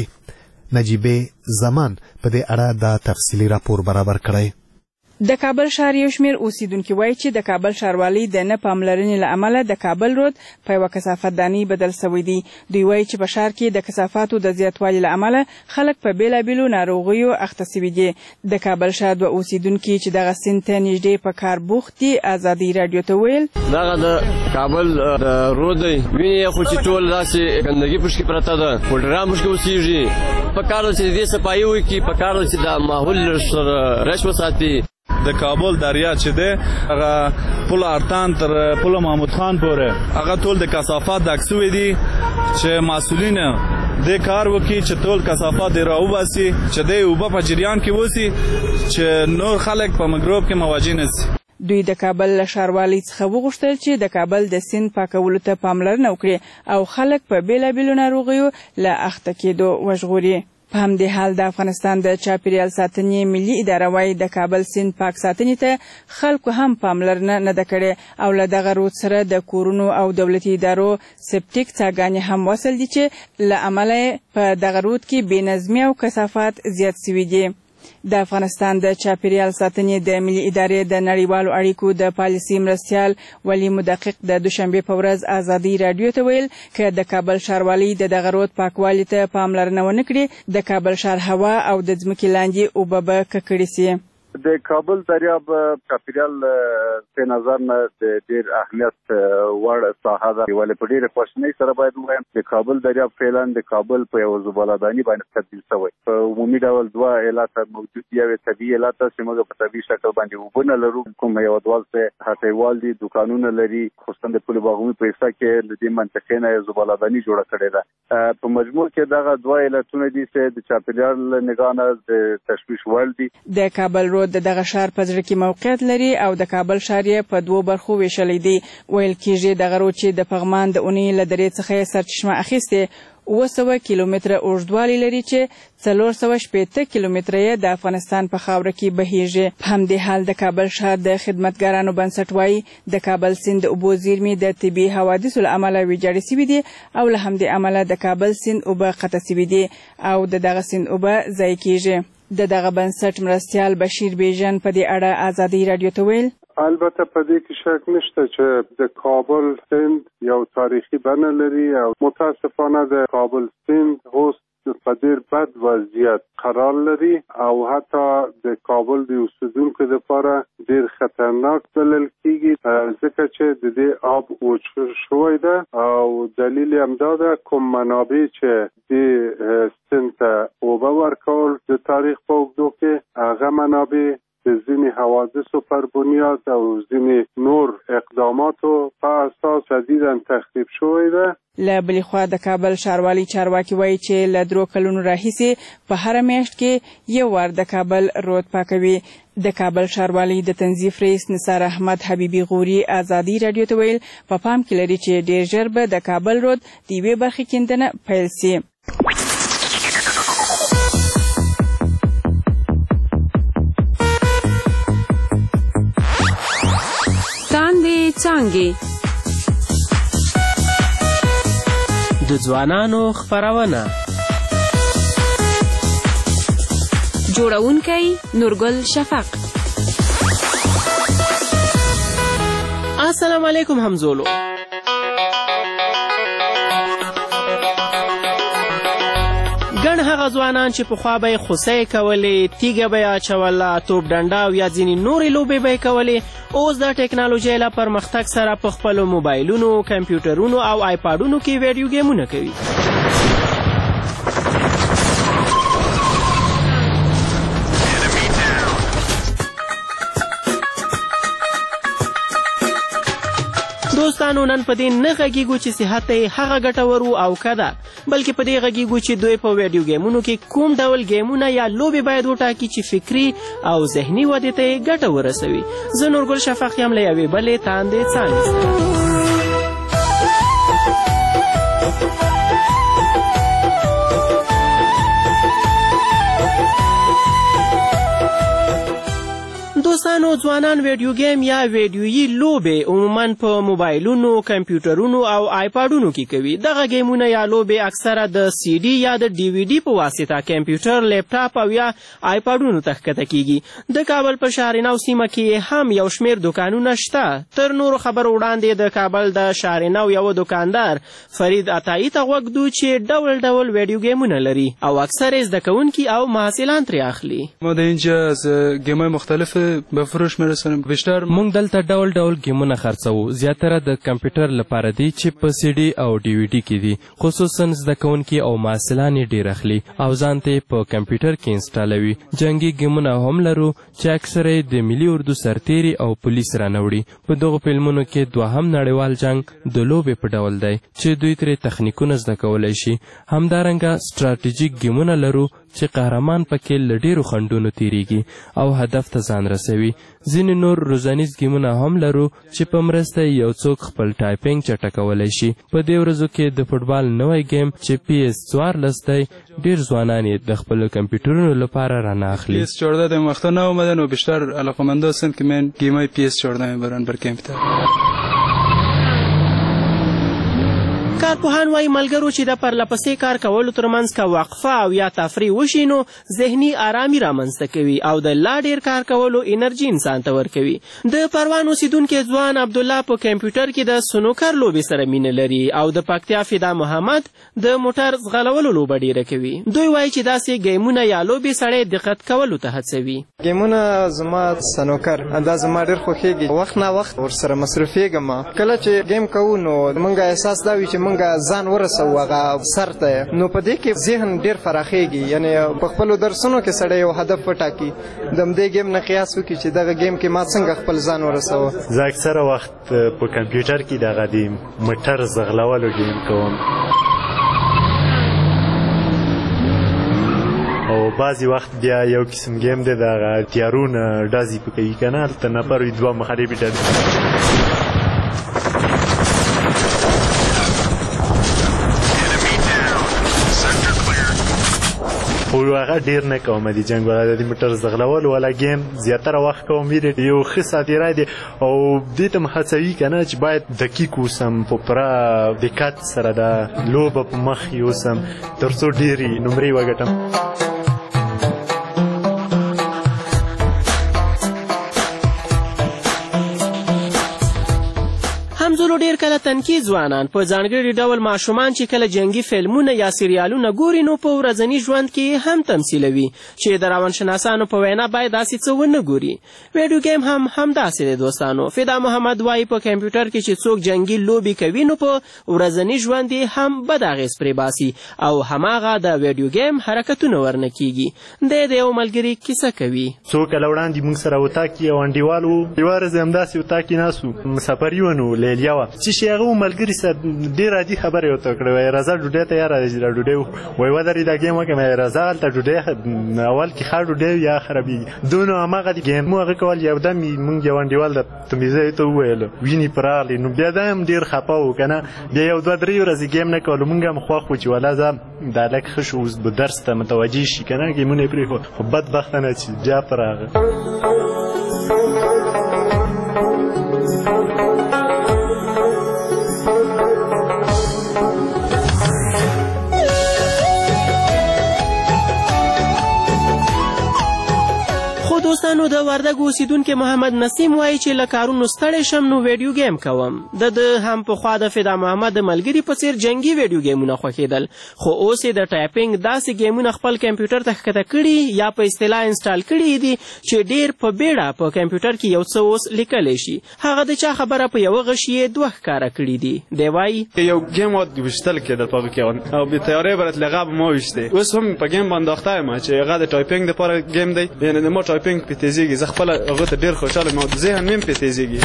نجیبه زمان په دې اړه دا تفصیلي راپور برابر کړی. د کابل ښار یو شمېر اوسیدونکي وایي چې د کابل ښاروالۍ د نه پاملرنې له امله د کابل رود په یوه کثافتدانۍ بدل سوی دی. دوی وایي چې په ښار کې د کثافاتو د زیاتوالي له امله خلک په بېلابېلو ناروغیو اخته سوي دي. د کابل ښار 2 اوسیدونکي چې دغه سیند ته نږدې په کار بوخت دي ازادۍ راډیو ته ویل دغه د کابل د رود دی وینې خو چې ټول داسې ګندګي پشکې پرته ده پولډران پشکې اوسېږي. په کار ده چې د دې صفایي وکړي، په کار ده چې د ماحول سره رش وساتي. د کابل دریا چې دی هغه پل ارتان تر پل محمود خان پورې هغه ټول د کثافات ډک سوي دي چې مسؤلین دې کار وکړي چې ټول کثافات یې راوباسي چې د اوبه په جریان کې وسي چې نور خلک په مګروب کې مواجه نه سي. دوی د کابل له ښاروالۍ څخه وغوښتل چې د کابل د سیند پاکولو ته پاملرنه وکړي او خلک په بېلابېلو ناروغیو له اخته کېدو وژغوري. په همدې حال د افغانستان د چاپیریال ساتنې ملي اداره وایي د کابل سیند پاک ساتنې ته خلکو هم پاملرنه نه ده کړې او له دغه رود سره د کورونو او دولتي ادارو سپټیک څاګانې هم وصل دي چې له امله په دغه رود کې بې نظمي او کثافات زیات سوي دي. د افغانستان د چاپیریال ساتنې د ملي ادارې د نړیوالو اړیکو د پالیسي مرستیال ولی مدقق د دوشنبې په ورځ ازادۍ راډیو ته ویل که د کابل ښاروالۍ د دغه رود پاکوالي ته پاملرنه ونه کړي د کابل ښار هوا او د ځمکې لاندې اوبه به ککړې سي. د کابل دریاب چاپیریال په نظر نه ډېر اهمیت وړ ساحه ده ولې په ډېرې خواشینۍ سره باید ووایم د کابل دریاب فعلا د کابل په یو زبالهدانۍ باندې تبدیل شوی. په عمومي ډول 2 ایالات موجود دي. یو طبیعي ایالات چې موږ په طبیعي شکل باندې اوبه نه لرو، کوم یو دوال څه هټیوال دي دکانونه لري، خصوصا د پل باغومي په حصه کې د دې منطقې نه یو زبالهدانۍ جوړه کړې ده. په مجموع کې دغه 2 ایالتونه دي چې د چاپیریال نگاه نه د تشویش وړ دي. د کابل رود د دغه ښار په زړه کې موقعیت لري او د کابل ښار یې په 2 برخو ویشلی دی. ویل کېږي دغه رود چې د پغمان د اونۍ له درې څخه یې سرچشمه اخیستې 900 کیلومتره اوږدوالی لري چې 480 کیلومتره یې د افغانستان په خاوره کې بهیږي. په همدې حال د کابل ښار د خدمتګارانو بنسټ وایي د کابل سیند د اوبو زیرمې د طبیعي حوادثو له امله ویجاړې سوي دي او له همدې امله د کابل سیند اوبه قطع سوي دي او د دغه سیند اوبه ضایع کیږي. د دغه بنسټ مرستیال بشیر بیژن په دې اړه ازادي راډیو ته ویل: البته په دې کې شک نشته چې د کابل سیند یو تاریخي بڼه لري او متاسفانه د کابل سیند اوس په ډېر بد وضعیت قرار لري او حتی د کابل د اوسیدونکو لپاره ډېر خطرناک بلل کېږي ځکه چې د دې آب وچ شوی ده او دلیل یې همدا ده کوم منابع چې د سیند ته اوبه ورکول د تاریخ په اوږدو کې هغه منابع د ځینې حوادثو پر بنیاد او ځینې نور اقداماتو په اساس شدیداً تخریب شوی ده. له بلې خوا د کابل ښاروالي چارواکي وایي چې له 3 کلونو راهیسې په هره میاشت کې یو وار د کابل رود پاکوي. د کابل ښاروالي د تنظیف رئیس نثار احمد حبیبي غوري ازادي راډیو ته ویل په پام کې لري چې ډېر ژر به د کابل رود د یوې برخې کیندنه پیل سي. څانګې د ځوانانو خپرونه جوړونکی نورګل شفق. السلام علیکم همزولو. ګڼ هغه ځوانان چې پخوا به یې خوسۍ کولې، تیږه به یې اچوله، توپ ډنډه او یا ځینې نورې لوبې به یې کولې، اوس د ټکنالوژۍ له پرمختګ سره په خپلو موبایلونو، کمپیوټرونو او آیپاډونو کې ویډیو ګیمونه کوي. دوستانو نن په دې نه غږیږو چې صحت یې هغه ګټور او که ده، بلکې په دې غږیږو چې دوی په ویډیو ګیمونو کې کوم ډول ګیمونه یا لوبې باید وټاکي چې فکري او ذهني ودې ته یې ګټه ورسوي. زه نورګل شفق یم له یوې بلې تاندې څانګې. دوستانو ځوانان ویډیو گیم یا ویډیویي لوبې عموماً په موبایلونو، کمپیوټرونو او آیپاډونو کې کوي. دغه گیمونه یا لوبې اکثره د سی ډي یا د ډي وي ډي په واسطه کمپیوټر، لیپټاپ او یا آیپاډونو ته ښکته کیږي. د کابل په شارنو سیمه کې هم یو شمیر دکانونه شته. تر نورو خبرو وړاندې د کابل د شارنو یو دکاندار فرید عطایي ته غوږ دو چې ډول ډول ویډیو گیمونه لري او اکثر زده کوونکي او محصلان ترې اخلي. ما در اینجا از گیم‌های مختلف به فروش میرسونیم. بیشتر مونږ دلته ډول ډول گیمونه خرڅوو. زیاتره د کمپیوټر لپاره دي چې په سی ډي او ډي وي ډي کې دي. خصوصا زده کوونکي او محصلان یې ډېر اخلي او ځان ته په کمپیوټر کې انسټالوي. جنگي گیمونه هم لرو چې اکثره یې د ملي اردو سرتیري او پولیس رانوړي. په دغو فلمونو کې دوهم نړیوال جنگ د لوبې په ډول دی چې دوی ترې تخنیکونه زده کولی شي. همدارنګه سټراټیجیک گیمونه لرو چې قهرمان پکې له ډېرو خنډونو تیریږي او هدف ته ځان رسوي. ځینې نور روزانیز گیمونه هم لرو چې په مرسته یو څوک خپل ټایپینګ چټکولی شي. په دې ورځو کې د فوټبال نوی گیم چې PS14 دی ډېر ځوانان یې د خپلو کمپیوټرونو لپاره رانه اخلي. PS14 در وقتا نیومدن و بیشتر علاقه‌مند هستند که من گیم‌های PS14 میبرن بر کامپیوتر. کارپوهان وایي ملګرو چې د پرلپسې کار کولو ترمنځ که وقفه او یا تفریح وشي نو ذهني آرامي رامنځته کوي او د لا ډېر کار کولو انرژي انسان ته ورکوي. د پروان اوسیدونکی ځوان عبدالله په کمپیوټر کې د سنوکر لوبې سره مینه لري او د پکتیا فدا محمد د موټر ځغلولو لوبه ډېره کوي. دوی وایي چې داسې گیمونه یا لوبې سړی دقت کولو ته هڅوي. گیمونه زما سنوکر دا زما ډېر خوښېږي. وخت نه وخت ورسره مصروفېږم. کله چې گیم کوو نو موږ احساس دا وي چې موږ ځان ورسو هغه سر ته، نو په دې کې ذهن ډېر پراخېږي. یعنې په خپلو درسونو کې سړی یو هدف وټاکي، د همدې گیم نه قیاس وکړي چې دغه گیم کې ما څنګه خپل ځان ورسوه. زه اکثره وخت په کمپیوټر کې دغه د موټر ځغلولو گیم کوم او بعضی وخت بیا یو قسم گیم دی دغه تیارونه ډازې په کوي که نه، هلته نفر وي دوه مخالفې ډلې. خو هغه ډیر نه کوم د جنگ ولا د موټر زغلول ولا گیم زیاتره وخت کوم یو ښه ساتیرای دی او دې ته هڅوي کنه چې باید دقیق اوسم په پوره دقت سره د لوبه په مخ یوسم ترڅو ډیرې نمرې وګټم. همزولو ډیر کله تنکي ځوانان په ځانګړي ډول ماشومان چې کله جنگي فلمونه یا سریالونه ګوري نو په ورځني ژوند کې هم تمثیلوي چې د روانشناسانو په وینا باید داسې څه ونه ګوري. ویډیو گیم هم همداسې دی دوستانو. فدا محمد وایي په کمپیوټر کې چې څوک جنگي لوبې کوي نو په ورځني ژوند یې هم بد اغېز پرې باسي او هماغه د ویډیو گیم حرکتونه ورنه کیږي. د یو ملګري کیسه کوي. څو کله وړاندې موږ سره وتاکي او انډیوال وو یوه ورځ همداسې وتاکي ناست وو مسافري ونو لیلیا وه چې شي هغه ملګري سره ډېر عادي خبرې ورته وکړې وایي راځه ډوډۍ تیاره ده چې دا ډوډۍ وایي ودرې دا ګیم وکړم راځه هلته ډوډۍ اول کې ښه ډوډۍ یا خرابېږي دونه هماغه د ګیم هغه کول یو دم موږ یو انډیوال د تمیزۍ ته وویلو وینې پرې راغلې نو بیا دا هم ډېر خفه وو که نه بیا یو دوه درې ورځې ګیم نه کولو موږ هم خوښ وو چې ولا زه دا هلک ښه شو اوس به درس ته متوجه شي که نه ګیمونه یې پرېښود خو بدبختانه چې بیا په راغه. دوستانو د وردګ اوسیدونکي محمد نسیم وایي چې له کارونو ستړی شم نو ویډیو گیم کوم. د هم پخوا د فدا محمد د ملګري په څیر جنګي ویډیو گیمونه خوښېدل خو اوس یې د ټایپینګ داسې گیمونه خپل کمپیوټر ته ښکته کړي یا په اصطلاح انسټال کړي دي چې ډیر په بیړه په کمپیوټر کې یو څه اوس لیکلی شي. هغه د چا خبره په یوه غش یې دوه ښکاره کړي دي. دی وایي یو گیم ویشتل کېدل په هغه کې او بې تیارۍ به راته لغه به ما ویشتې اوس هم په گیم باندې اخته یم چې هغه د ټایپینګ دپاره گیم دی یعنې د ما ټایپینګ پې تیزېږي زه خپله هغه ته ډېر خوشحاله یم او ذهن مې هم پې تیزېږي.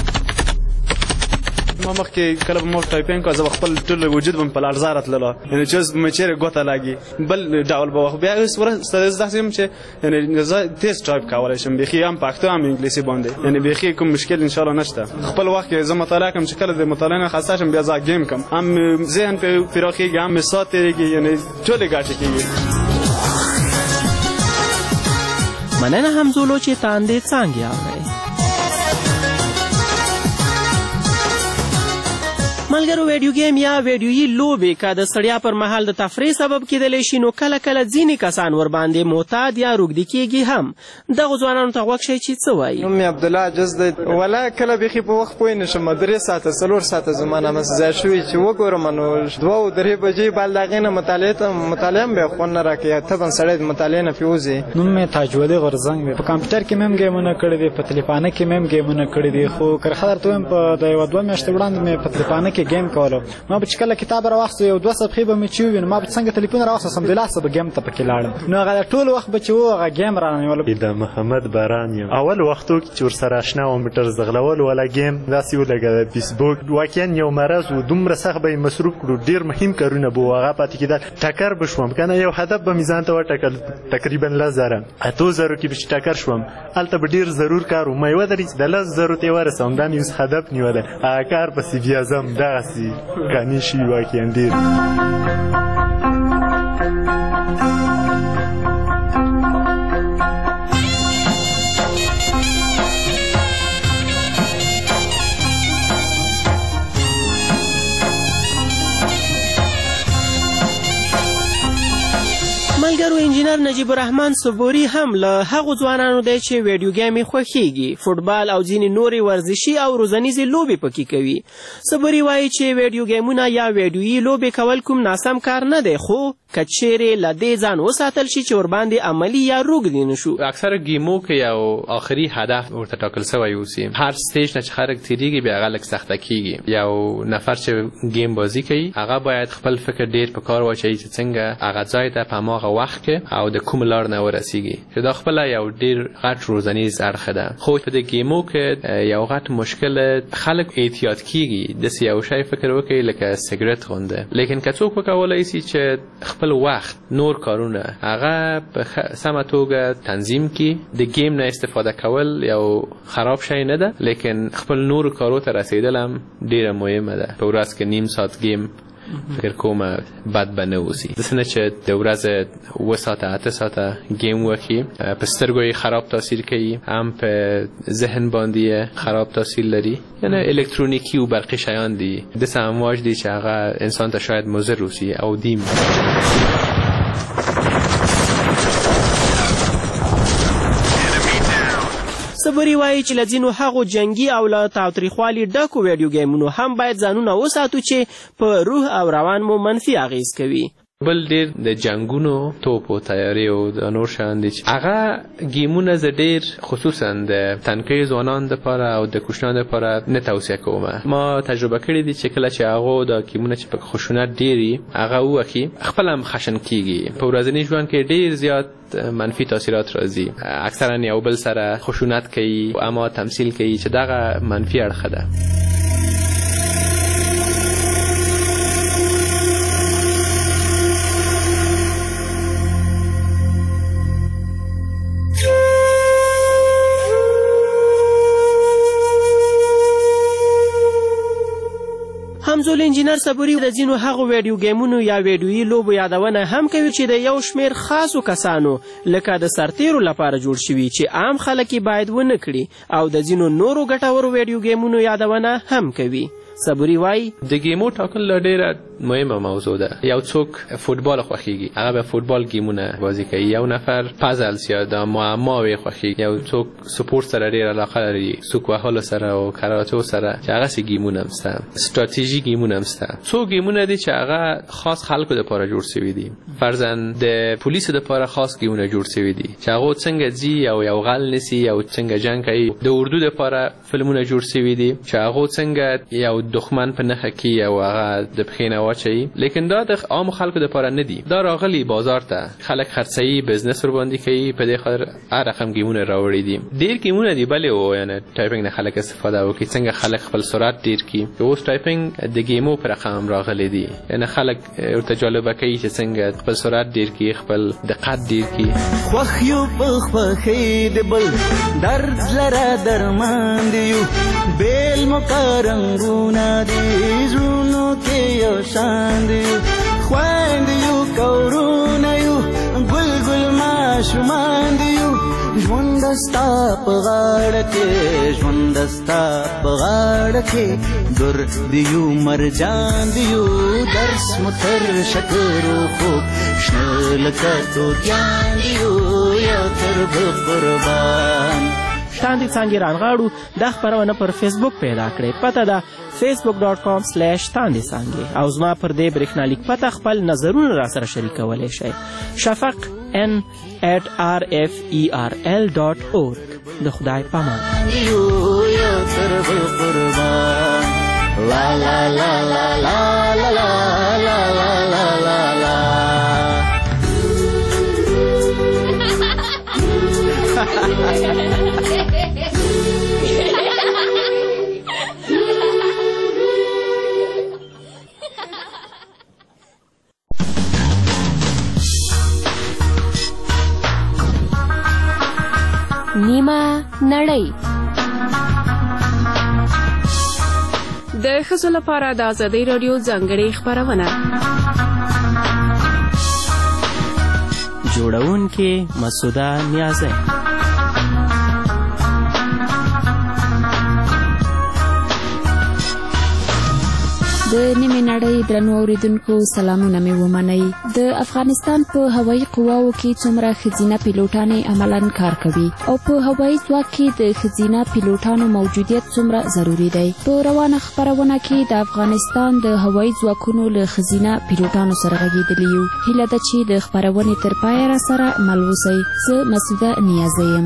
ما مخکې کله به ما ټایپینګ کوه زه به خپل ټول وجود به مې په لړزه راتلله یعنې چې اوس به مې چېرې ګوته لګي بل ډول به وه بیا اوس وروسته زه داسې یم چې یعنې زه تیز ټایپ کولی شم بیخي هم پښتو هم انګلیسي باندې یعنې بیخي کوم مشکل انشاءالله نشته. خپل وخت کې زه مطالعه کوم چې کله د مطالعې نه خسته شم بیا زه گیم کوم هم ذهن پې پراخېږي هم مې ساه تېرېږي یعنې ټولې ګټې کېږي. مننه همزولو چې تاندې څانګې اورئ. ملګرو ویډیو گیم یا ویډیویي لوبې که د ستړیا پر مهال د تفریح سبب کیدلی شي نو کله کله ځینې کسان ورباندې معتاد یا روږدي کیږي هم. دغو ځوانانو ته غوږ شئ چې څه وایي. نوم مې عبدالله عجز دی ولا کله بیخي په وخت پوه نه شم 3 ساعته 4 ساعته زما نامه ځای شوي چې وګورم نو 2-3 بجې بل د هغې نه مطالعه هم بیا خوند نه راکوي طبعا سړی د مطالعې نه فیوځي. نوم مې تاجولي غورزنګ دی په کمپیوټر کې مې هم ګیمونه کړي دي په تلیفانه کې مې هم ګیمونه کړي دي خو که ښه درته ووایم په د یوه 2 میاشتې وړاندې مې په تلیفانه کې گیم کولو ما به چې کله کتاب راواخیستو یو 2 صفحې به مې چې ووینو ما به څنګه تلیفون راواخیستو سمدلاسه به ګیم ته پکې لاړم نو هغه ټول وخت به چې و هغه ګیم رانیولم. د محمد باران یم اول وختو کې چې ورسره اشنا وم موټر زغلول ولا ګیم داسې ولګېده فیسبوک واقعا یو مرض و دومره سخت به یې مصروف کړو ډېر مهم کارونه به و هغه پاتې کېدل ټکر به شوم که نه یو هدف به مې ځان ته وټاکل تقریبا 10,000 8,000 کې به چې ټکر شوم هلته به ډېر ضرور کار و ما یې ودرېد چې د 10,000 ته یې ورسوم دا مې اوس هدف نیولی هغه کار پسې بیا ځم دغسې کانې شي واقعا ډېر. ملګرو انجینر نجیب الرحمن صبوري هم له هغو ځوانانو دی چې ویډیو ګیم یې خوښیږي فوټبال او ځینې نورې ورزشي او روزنیزې لوبې پکې کوي. صبوري وایي چې ویډیو ګیمونه یا ویډیویي لوبې کول کوم ناسم کار نه دی خو که چیرې له دې ځان وساتل شي چې ورباندې عملي یا روږدي نه شو. اکثره ګیمو کې یو آخري هدف ورته ټاکل سوی اوسي هر سټیج نه چې خلک تېرېږي بیا هغه لږ سخته کېږي. یو نفر چې ګیم بازي کوي هغه باید خپل فکر ډېر په کار واچوي چې څنګه هغه ځای ته په هماغه وخت کې او د کوم لار نه ورسیږي چې دا خپله یو ډېر غټ روزنیز اړخ ده. خو په دې ګیمو کې یو غټ مشکل خلک احتیاط کېږي داسې یو شی فکر وکړي لکه سګرټ غونده لیکن که څوک وکولی شي چې خپل وخت نور کارونه هغه په سمه توګه تنظیم کړي د گیم نه استفاده کول یو خراب شی نه ده لیکن خپل نور کارو ته رسیدل هم ډېره مهمه ده. په ورځ کې نیم ساعت گیم فکر کوم بد به نه اوسي داسې نه چې د ورځې 7 ساعته 8 ساعته ګیم وکړي په سترګو یې خراب تاثیر کوي هم په ذهن باندې خراب تاثیر لري یعنی الکترونیکی و برقی شیان دي داسې امواج دي چې هغه انسان ته شاید مضر اوسي او دیم صبري وایي چې له ځینو هغو جنګي او له تاوتریخوالي ډکو ویډیو ګیمونو هم باید ځانونه وساتو چې په روح او روان مو منفي اغیز کوي. بل ډیر د جنگونو توپ او تیاری او د نور شان دي هغه ګیمونه ز ډیر خصوصا د تنکي ځوانان لپاره او د کوشنان لپاره نه توصیه کوم. ما تجربه کړې دي چې کله چې هغه د ګیمونه چې په خشونت ډیری هغه وکي خپل هم خشن کیږي په ورځنی ژوند کې ډیر زیات منفي تاثیرات راځي اکثرا یو بل سره خشونت کوي اما تمثيل کوي چې دغه منفي اړخ ده. همزول انجینر صبري د ځینو هغو ویډیو ګیمونو یا ویډیویي لوبو یادونه هم کوي چې د یو شمېر خاصو کسانو لکه د سرتیرو لپاره جوړ شوي چې عام خلک باید ونه کړي او د ځینو نورو ګټورو ویډیو ګیمونو یادونه هم کوي. صبري وایي د ګیمو ټاکل ډیره مهمه موضوع ده. یو څوک فوتبال خوښیږي هغه به فوتبال ګیمونه بازی کوي یو نفر پازلز یا د معماوي خوښیږي یو څوک سپورت سره ډیره علاقه لري سوک وهلو سره او کاراتو سره چې هغه سي ګیمونه همسته استراتیژي ګیمونه همسته څو ګیمونه دي چې هغه خاص خلکو لپاره جوړ شوی دي فرضاً د پولیسو لپاره خاص ګیمونه جوړ شوی دي چې هغه څنګه ځي او یو غل نسی او څنګه جنگ کوي د اردو لپاره فلمونه جوړ شوی دي چې هغه څنګه یو دښمن په نخه کې او هغه د بخینه واچي لیکن دا د عام خلکو لپاره نه دي دا راغلي بازار ته خلک خرڅي بزنس ور باندې کوي په دې خاطر هر رقم ګیمونه راوړي دي ډیر ګیمونه دي بلې او یعنی ټایپینګ نه خلک استفاده وکړي څنګه خلک خپل سرعت ډیر کی اوس ټایپینګ د ګیمو پر رقم راغلي دي یعنی خلک ورته جالب کوي چې څنګه خپل سرعت ډیر کی خپل دقت ډیر کی خوخیو په خوخې د بل درد لره درمان دیو بیل مقرنګونه دی زونو کې یو شان دیو خوان دیو کورونه یو ګل ګل ماشومان دیو ژوند ستا په غاړه کې ژوند ستا په غاړه کې ګر دیو مرجان دیو درس متر شکر خو شنه لکه توتیان دیو یا تر قربان. تاندې څانګې رانغاړو دا خپرونه پر فیسبوک پیدا کړئ پته ده facebook.com/تاندې څانګې او زما پر دې برېښنالیک پته خپل نظرونه راسره شریکولی شئ. شفق n@rferl.org. د خدای پامان. لا لا لا لا لا لا لا لا لا لا نیمه نړۍ د ښځو لپاره د ازادۍ راډیو ځانګړې خپرونه جوړونکې مسعوده نیازی. د نیمې نړۍ درنو اوریدونکو سلامونه مې ومنئ. د افغانستان په هوایي قواو کې څومره ښځینه پیلوټانې عملاً کار کوي او په هوایي ځواک کې د ښځینه پیلوټانو موجودیت څومره ضروري دی. په روانه خپرونه کې د افغانستان د هوایي ځواکونو له ښځینه پیلوټانو سره غږېدلي یو. هیله ده چې د خپرونې تر پایه راسره مل اوسئ. زه مسعوده نیازی یم.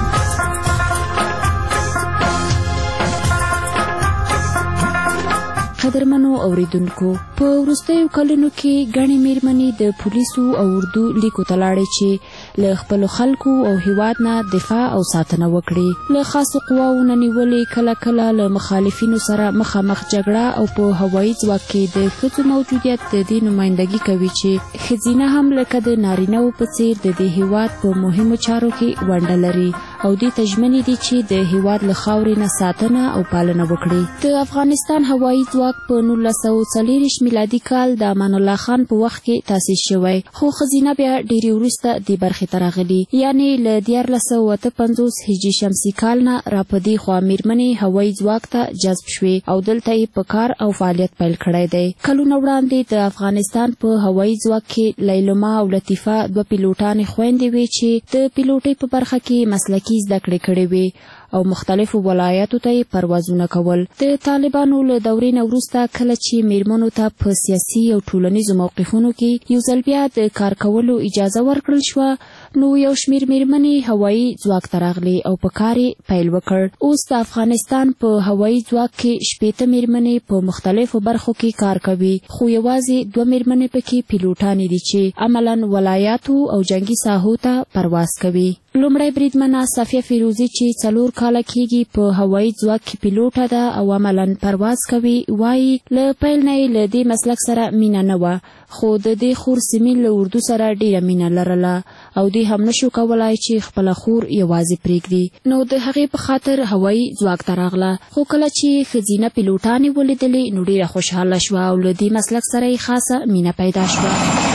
قدرمنو اوریدونکو په وروستیو کلونو کې ګڼې میرمنې د پولیسو او اردو لیکو ته لاړې چې له خپلو خلکو او هیواد نه دفاع او ساتنه وکړي. له خاصو قواو نه نیولې کله کله له مخالفینو سره مخامخ جګړه او په هوایي ځواک کې د ښځو موجودیت د دې نمایندګي کوي چې ښځینه هم لکه د نارینهو په څیر د دې هیواد په مهمو چارو کې ونډه لري او دې ته ژمنې دي چې د هیواد له خاورې نه ساتنه او پالنه وکړي. د افغانستان هوایي ځواک ځواک په 1940 میلادي کال د امان الله خان په وخت کې تاسیس شوی، خو ښځینه بیا ډېرې وروسته دې برخې ته راغلي، یعنې له 1458 هجري شمسي کال نه را په دې خوا میرمنې هوایي ځواک ته جذب شوې او دلته یې په کار او فعالیت پیل کړی دی. کلونه وړاندې د افغانستان په هوایي ځواک کې لیلما او لطیفه 2 پیلوټانې خویندې وې چې د پیلوټۍ په برخه کې مسلکي زده کړې کړې وې او مختلفو ولایاتو ته یې پروازونه کول. د طالبانو له دورې نه وروسته کله چې میرمنو ته په سیاسي او ټولنیزو موقفونو کې یو ځل بیا د کار کولو اجازه ورکړل شوه، نو یو شمېر میرمنې هوایي ځواک ته راغلې او په کار یې پیل وکړ. اوس د افغانستان په هوایي ځواک کې 80 میرمنې په مختلفو برخو کې کار کوي، خو یوازې 2 میرمنې پکې پیلوټانې دي چې عملاً ولایاتو او جنگي ساحو ته پرواز کوي. لومړی بریدمنه صفیه فیروزي چې 4 کاله کېږي په هوایي ځواک کې پیلوټه ده او عملاً پرواز کوي، وایي له پیل نه یې له دې مسلک سره مینه نه وه، خو د دې خور سیمین له اردو سره ډېره مینه لرله او دوی هم نشو کولای چې خپله خور یوازې پرېږدي، نو د هغې په خاطر هوایي ځواک ته راغله. خو کله چې ښځینه پیلوټانې ولیدلې نو ډېره خوشحاله شوه او له دې مسلک سره یې خاصه مینه پیدا شوه.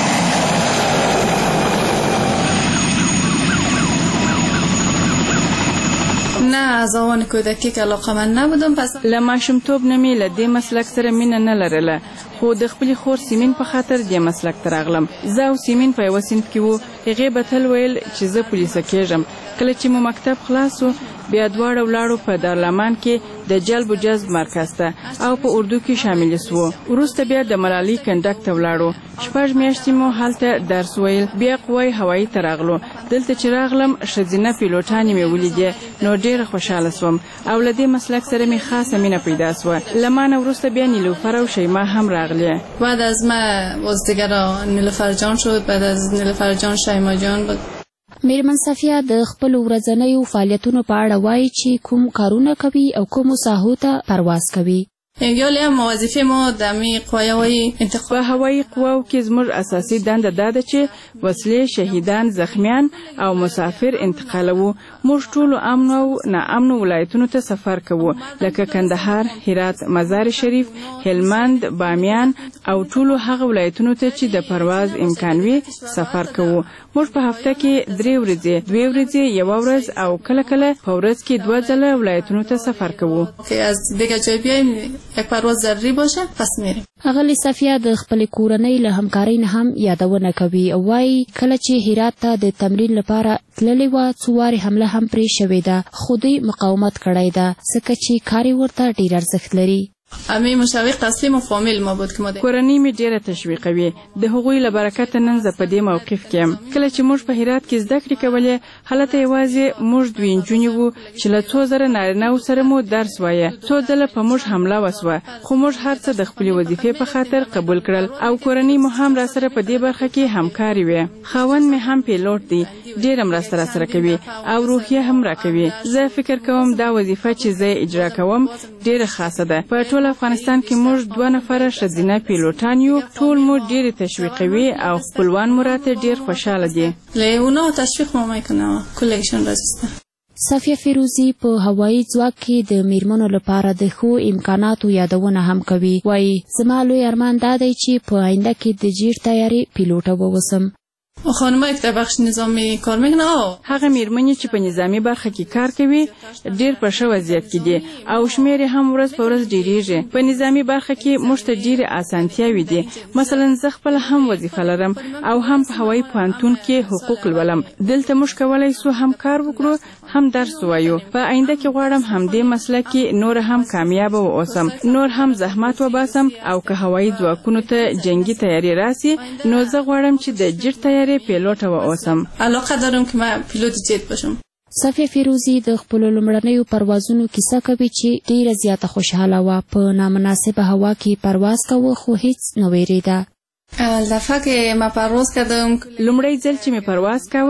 نه از آن کودکی که علاقه‌مند نبودم، پس له ماشومتوب نه مې له دې مسلک سره مینه نه لرله، خو د خپلې خور سیمین په خاطر دې مسلک ته راغلم. زه او سیمین په یوه صنف کې وو، هغې به تل ویل چې زه پولیسه کېږم. کله چې مو مکتب خلاص و بیا دواړه ولاړو په دارالامان کې د جلب و جذب مرکز ته او په اردو کې شامل سوو. وروسته بیا د ملالۍ کنډک ته ولاړو، 6 میاشتې مو هلته درس ویل. بیا قوای هوایي ته راغلو، دلته چې راغلم ښځینه پیلوټانې مې ولیدې نو ډېره خوشحاله سوم او له دې مسلک سره مې خاصه مینه پیدا سوه. له ما نه وروسته بیا نیلوفر او شیما هم راغلی. بعد از ما بازیگرا نیلوفر جان شد، بعد از نیلوفر جان شیما جان بود. میرمن صفیه د خپلو ورځنیو فعالیتونو په اړه وایي چې کوم کارونه کوي او کومو ساحو ته پرواز کوي. یالی هم وظیفه ما د می قوای انتخاب په هوایي قواو کې زموږ اساسي دنده دا ده چې وسلې، شهیدان، زخمیان او مسافر انتقالوو. موږ ټولو امن او ناامنو ولایتونو ته سفر کوو، لکه کندهار، هرات، مزار شریف، هلمند، بامیان او ټولو هغه ولایتونو ته چې د پرواز امکان وي سفر کوو. موږ په هفته کې 3 ورځې، 2 ورځې، 1 ورځ او کله کله په ورځ کې 2 ځله ولایتونو ته سفر کوو. که از دیگه جای بیایم یک پرواز ضروری باشه پس میریم. اغلی صفیه د خپل کورنۍ له همکارۍ نه هم یادونه کوي او وايي کله چې هرات ته د تمرین لپاره تللې وه څو وارې حمله هم پرې شوې ده، خو دوی مقاومت کړی ده ځکه چې کار یې ورته ډېر ارزښت لري. امی مشوق تسلیم و فامیل ما بود که ما کورنۍ مې ډېره تشویقوي. د هغوی له برکته نن زه په دې موقف کې یم. کله چې موږ په هرات کې زده کړې کولې، هلته یوازې موږ 2 نجونې وو چې له 2 زره نارینه‌و سره مو درس وایه. 2 ځله په موږ حمله وسوه، خو موږ هر څه د خپلې وظیفې په خاطر قبول کړل او کورنۍ مو هم راسره په دې برخه کې همکارې وې. خاوند مې هم پیلوټ دی، ډېره مرسته راسره کوي او روحیه هم راکوي. زه فکر کوم دا وظیفه چې زه اجرا کوم ډېره خاصه ده. په ټول افغانستان کې موږ 2 نفره ښځینه پیلوټان یو، ټول مو ډېرې تشویقوي او خپلوان مو راته ډېر خوشحاله دي. له اونا تشویق ما میکنه، کلشون راځي. صفیه فیروزی په هوایي ځواک کې د میرمنو لپاره د ښو امکاناتو یادونه هم کوي. وایي زما لوی ارمان دا دی چې په آینده کې د جیر تیارې پیلوټه ووسم. خانمایی که در بخش نظامی کار میکنه هغه میرمنې چې په نظامی برخه کې کار کوي ډېر په ښه وضعیت کې دي او شمیر هم ورځ په ورځ ډېریږي. په نظامی برخه کې موږ ته ډېرې اسانتیاوې دي. مثلا زه خپل هم وظیفه لرم او هم په هوایي پوهنتون کې حقوق لولم. دلته موږ کولی سو هم کار وکړو هم درس ووایو. په آینده کې غواړم همدې مسلک کې نور هم کامیابه واوسم، نور هم زحمت وباسم او که هوایي ځواکونو ته جنگي تیاری راسي نو زه غواړم چې د جیر تیاری پیلوټه واوسم. علاقه دارم که من پیلوت جت باشم. صفیه فیروزی د خپلو لومړنیو پروازونو کیسه کوي چې ډېره زیاته خوشحاله وه. په نامناسبه هوا کې پرواز کوه خو هیڅ نه ویرېده. اول دفعه که ما پرواز کردم، لومړی ځل چې مې پرواز کاوه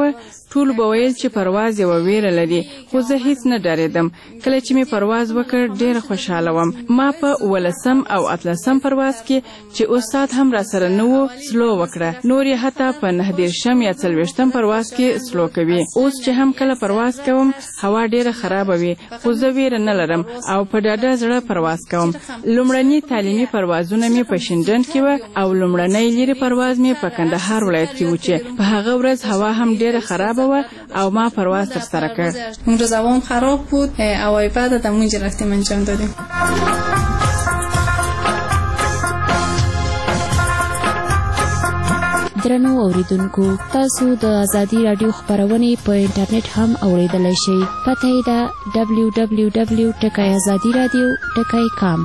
ټول به ویل چې پرواز یوه ویره لري، خو زه هیڅ نه ډارېدم. کله چې مې پرواز وکړ ډېره خوشحاله وم. ما په 18 او 18 پرواز کې چې استاد هم را سره نه و سلو وکړه. نور یې حتی په 19 یا 40 پرواز کې سلو کوي. اوس چې هم کله پرواز کوم هوا ډېره خرابه وي، خو زه ویره نه لرم او په ډاډه زړه پرواز کوم. لومړني تعلیمي پروازونه مې په شینډن کې و او لومړنی لرې پرواز مې په کندهار ولایت کې و چې په هغه ورځ هوا هم ډېره خرابه و او ما پرواز ترسره کړ. اون روز هوا هم خراب بود، هوای بعد هم اونجا رفتیم انجام دادیم. درنو اوریدونکو، تاسو د ازادي رادیو خبرونه په انټرنیټ هم اوریدلای شئ. پته یې ده www.azadiradio.com.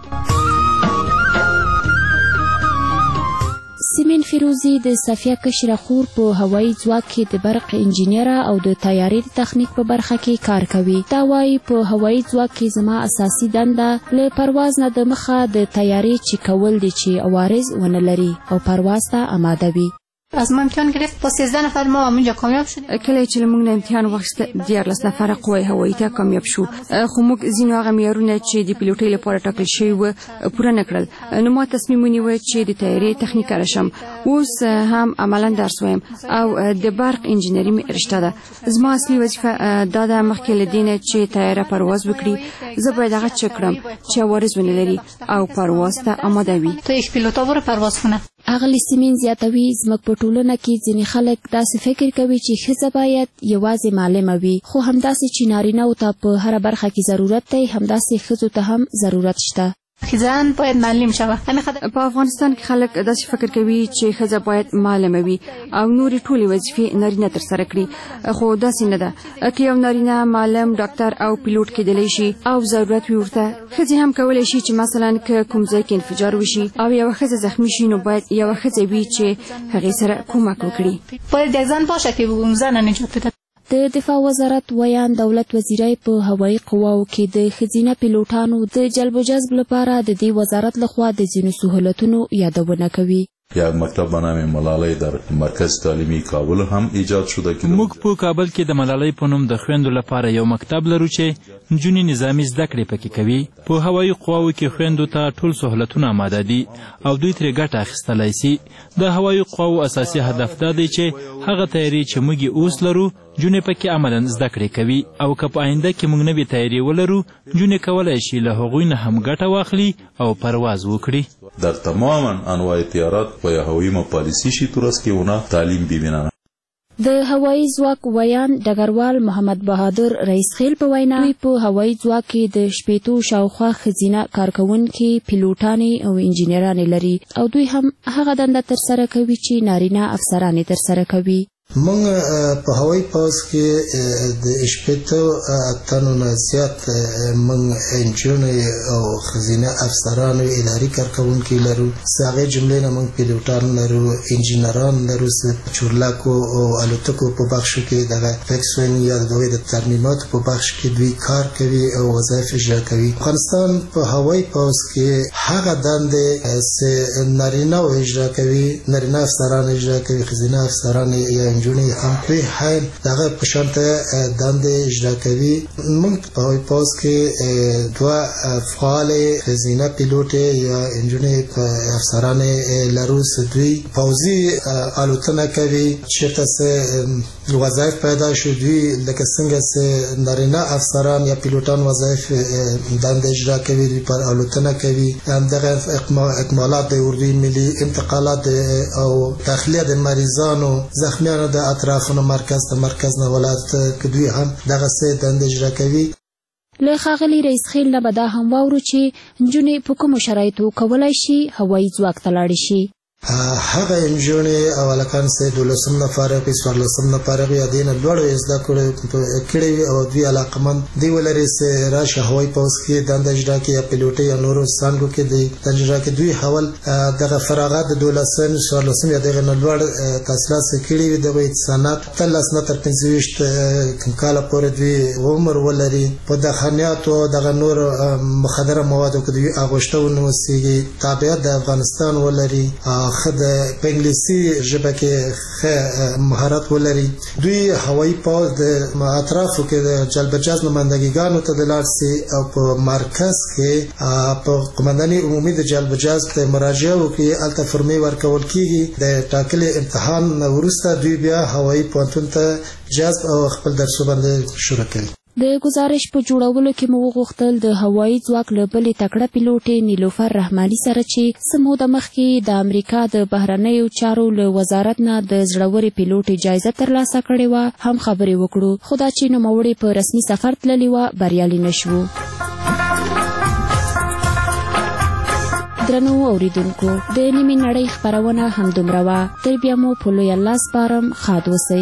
سیمین فیروزی د صفیه کشره خور په هوایي ځواک کې د برق انجینره او د طیارې د تخنیک په برخه کې کار کوي. دا وایي په هوایي ځواک کې زما اساسي دنده له پرواز نه د مخه د طیارې چیک کول دي چې عوارض ونه لري او پرواز ته آماده وي. از ما امتحان گرفت با 13 نفر ما همونجا کامیاب شدیم. کله چې موږ نه امتحان واخیست 14 نفر قوای هوایي ته کامیاب شو، خو موږ ځینو هغه معیارونه چې د پیلوټۍ لپاره ټاکل شوي و پوره نه کړل. نو ما تصمیم ونیو چې د طیارې تخنیکره شم. اوس هم عملا درس وایم او د برق انجینري مې رشته ده. زما اصلي وظیفه دا ده مخکې له دې نه چې طیاره پرواز وکړي زه باید هغه چک کړم چې عوارض ونه لري او پرواز ته آماده وي. تو یک پیلوټ برو پرواز کنه. اغلی سیمین زیاتوي زموږ په ټولنه کې ځینې خلک داسې فکر کوي چې ښځه باید یوازې معلمه وي، خو همداسې چې نارینه‌و ته په هره برخه کې ضرورت دی همداسې ښځو ته هم ضرورت شته. ښځه باید معلم شوه. په افغانستان کې خلک داسې فکر کوي چې ښځه باید معلمه وي او نورې ټولې وظیفې نارینه ترسره کړي، خو داسې نه ده. که یو نارینه معلم، ډاکټر او پیلوټ کېدلی شي او ضرورت وي ورته، ښځې هم کولی شي چې مثلا که کوم ځای کې انفجار وشي او یوه ښځه زخمي شي نو باید یوه ښځه وي چې هغې سره کومک وکړي. باید یک زن باشه که زن نجات بده. د دفاع وزارت ویان دولت وزیرای په هوایي قواو کې د ښځینه پیلوټانو د جلب و جذب لپاره د دې وزارت لخوا د ځینو سهولتونو یادونه کوي. یک مکتب به نام ملالۍ در مرکز تعلیمی کابل هم ایجاد شده که موږ په کابل کې د ملالۍ په نوم د خویندو لپاره یو مکتب لرو چې نجونې نظامي زده کړې پکې کوي. په هوایي قواو کې خویندو ته ټول سهولتونه آماده دي او دوی ترې ګټه اخیستلی سي. د هوایي قواو اساسي هدف دا دی چې هغه تیارې چې موږ اوس لرو جونې پکې عملاً زده کړې کوي او که په آینده کې موږ نوې تیارې ولرو جونې کولی شي له هغوی نه هم ګټه واخلي او پرواز وکړي. در تماما انواع تیارات و هوایی ما پالیسی شي طور است که اونا تعلیم ببینن. د هوایي ځواک ویان ډګروال محمد بهادر رئیس خیل په وینا دوی په هوایي ځواک کې د 80 شاوخوا ښځینه کارکوونکي پیلوټانې او انجینرانې لري او دوی هم هغه دنده ترسره کوي چې نارینه افسرانې ترسره کوي. موږ په هوایي پوځ کې د 80 تنو نه زیات موږ انجینر او ښځینه افسران او اداري کارکوونکي لرو. هغې جملې نه موږ پیلوټان لرو، انجینران لرو، چورلکو او الوتکو په بخشو کې دغه فکسوینګ یا د ترمیماتو په بخش کې دوی کار کوي او وظایف اجرا کوي. افغانستان په هوایي پوځ کې هغه دندې چې نارینه اجرا کوي، نارینه افسران اجرا کوي، ښځینه افسران یا جونې هم دوی هم دغه په شانته دندې اجرا کوي. موږ په هوایي پوځ کې دوه فعال ښځینه پیلوټ یا انجینر افسران لرو چې دوی پوځي الوتنه کوي. چېرته چې وظایف پیدا شو دوی لکه څنګه چې نارینه افسران یا پیلوټان وظایف دندې اجرا کوي، دوی پر الوتنه کوي. همدغه اکمالات د اردوی ملي انتقالات او تخلیه د مریضانو زخمیانو د اطرافونو مرکز ته مرکز نه ولایت کې دوی هم دغه څه دندې اجرا کوي. له ښاغلي رئیس خیل نه به دا هم واورو چې نجونې په کومو شرایطو کولی شي هوایي ځواک ته لاړې شي. هغه انجونې او هلکان چې 12 نه فارغ وي، 14 نه فارغ وي، دې نه لوړ زده کړې وي او دوی علاقمند دی ولري چې راشي هوایي پوځ کې دنده اجرا کړي یا پیلوټۍ یا نورو څانګو کې دي دنده اجرا کړي. دوی حول دغه فراغت د 12 14 یا دغه نه لوړ تحصیلات کړي وي، دغه سند 13 نه تر 15 کاله پورې دوی عمر ولري. په دخانیاتو دغه نور مخدره موادو کې دوی اغوشته ونوسېږي، تابعیت د افغانستان ولري خد په انګلیسي ژبه کې ښه مهارت ولري. دوی هوایي پوځ د اطرافو کې د جلبجاز نمائندګانو ته د لاړ سي او په مرکز کې په قومنداني عمومي د جلبجاز ته مراجعه وکړي. هلته فرمې ورکول کیږي. د ټاکلي امتحان وروسته دوی بیا هوایي پوهنتون ته جذب او خپل درسونه باندې شروع کوي. د گزارش په جوړولو کې مو وغوښتل د هوایي ځواک له بلې تکړه پیلوټې نیلوفر رحماني سره چې څه موده مخکې د امریکا د بهرنیو چارو له وزارت نه د زړورې پیلوټې جایزه ترلاسه کړې وه هم خبرې وکړو، خو دا چې نوموړې په رسمي سفر تللې وه بریالي نه شوو. درنو اوریدونکو، د نیمې نړۍ خپرونه همدومره وه. تر بیا مو په لوی الله سپارم. ښاد اوسئ.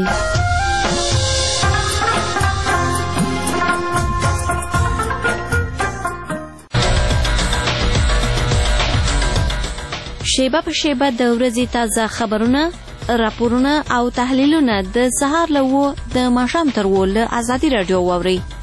شیبه په شیبه د ورځې تازه خبرونه، راپورونه او تحلیلونه د سهار له 9 د ماښام تر 10 له ازادي راډیو واورئ.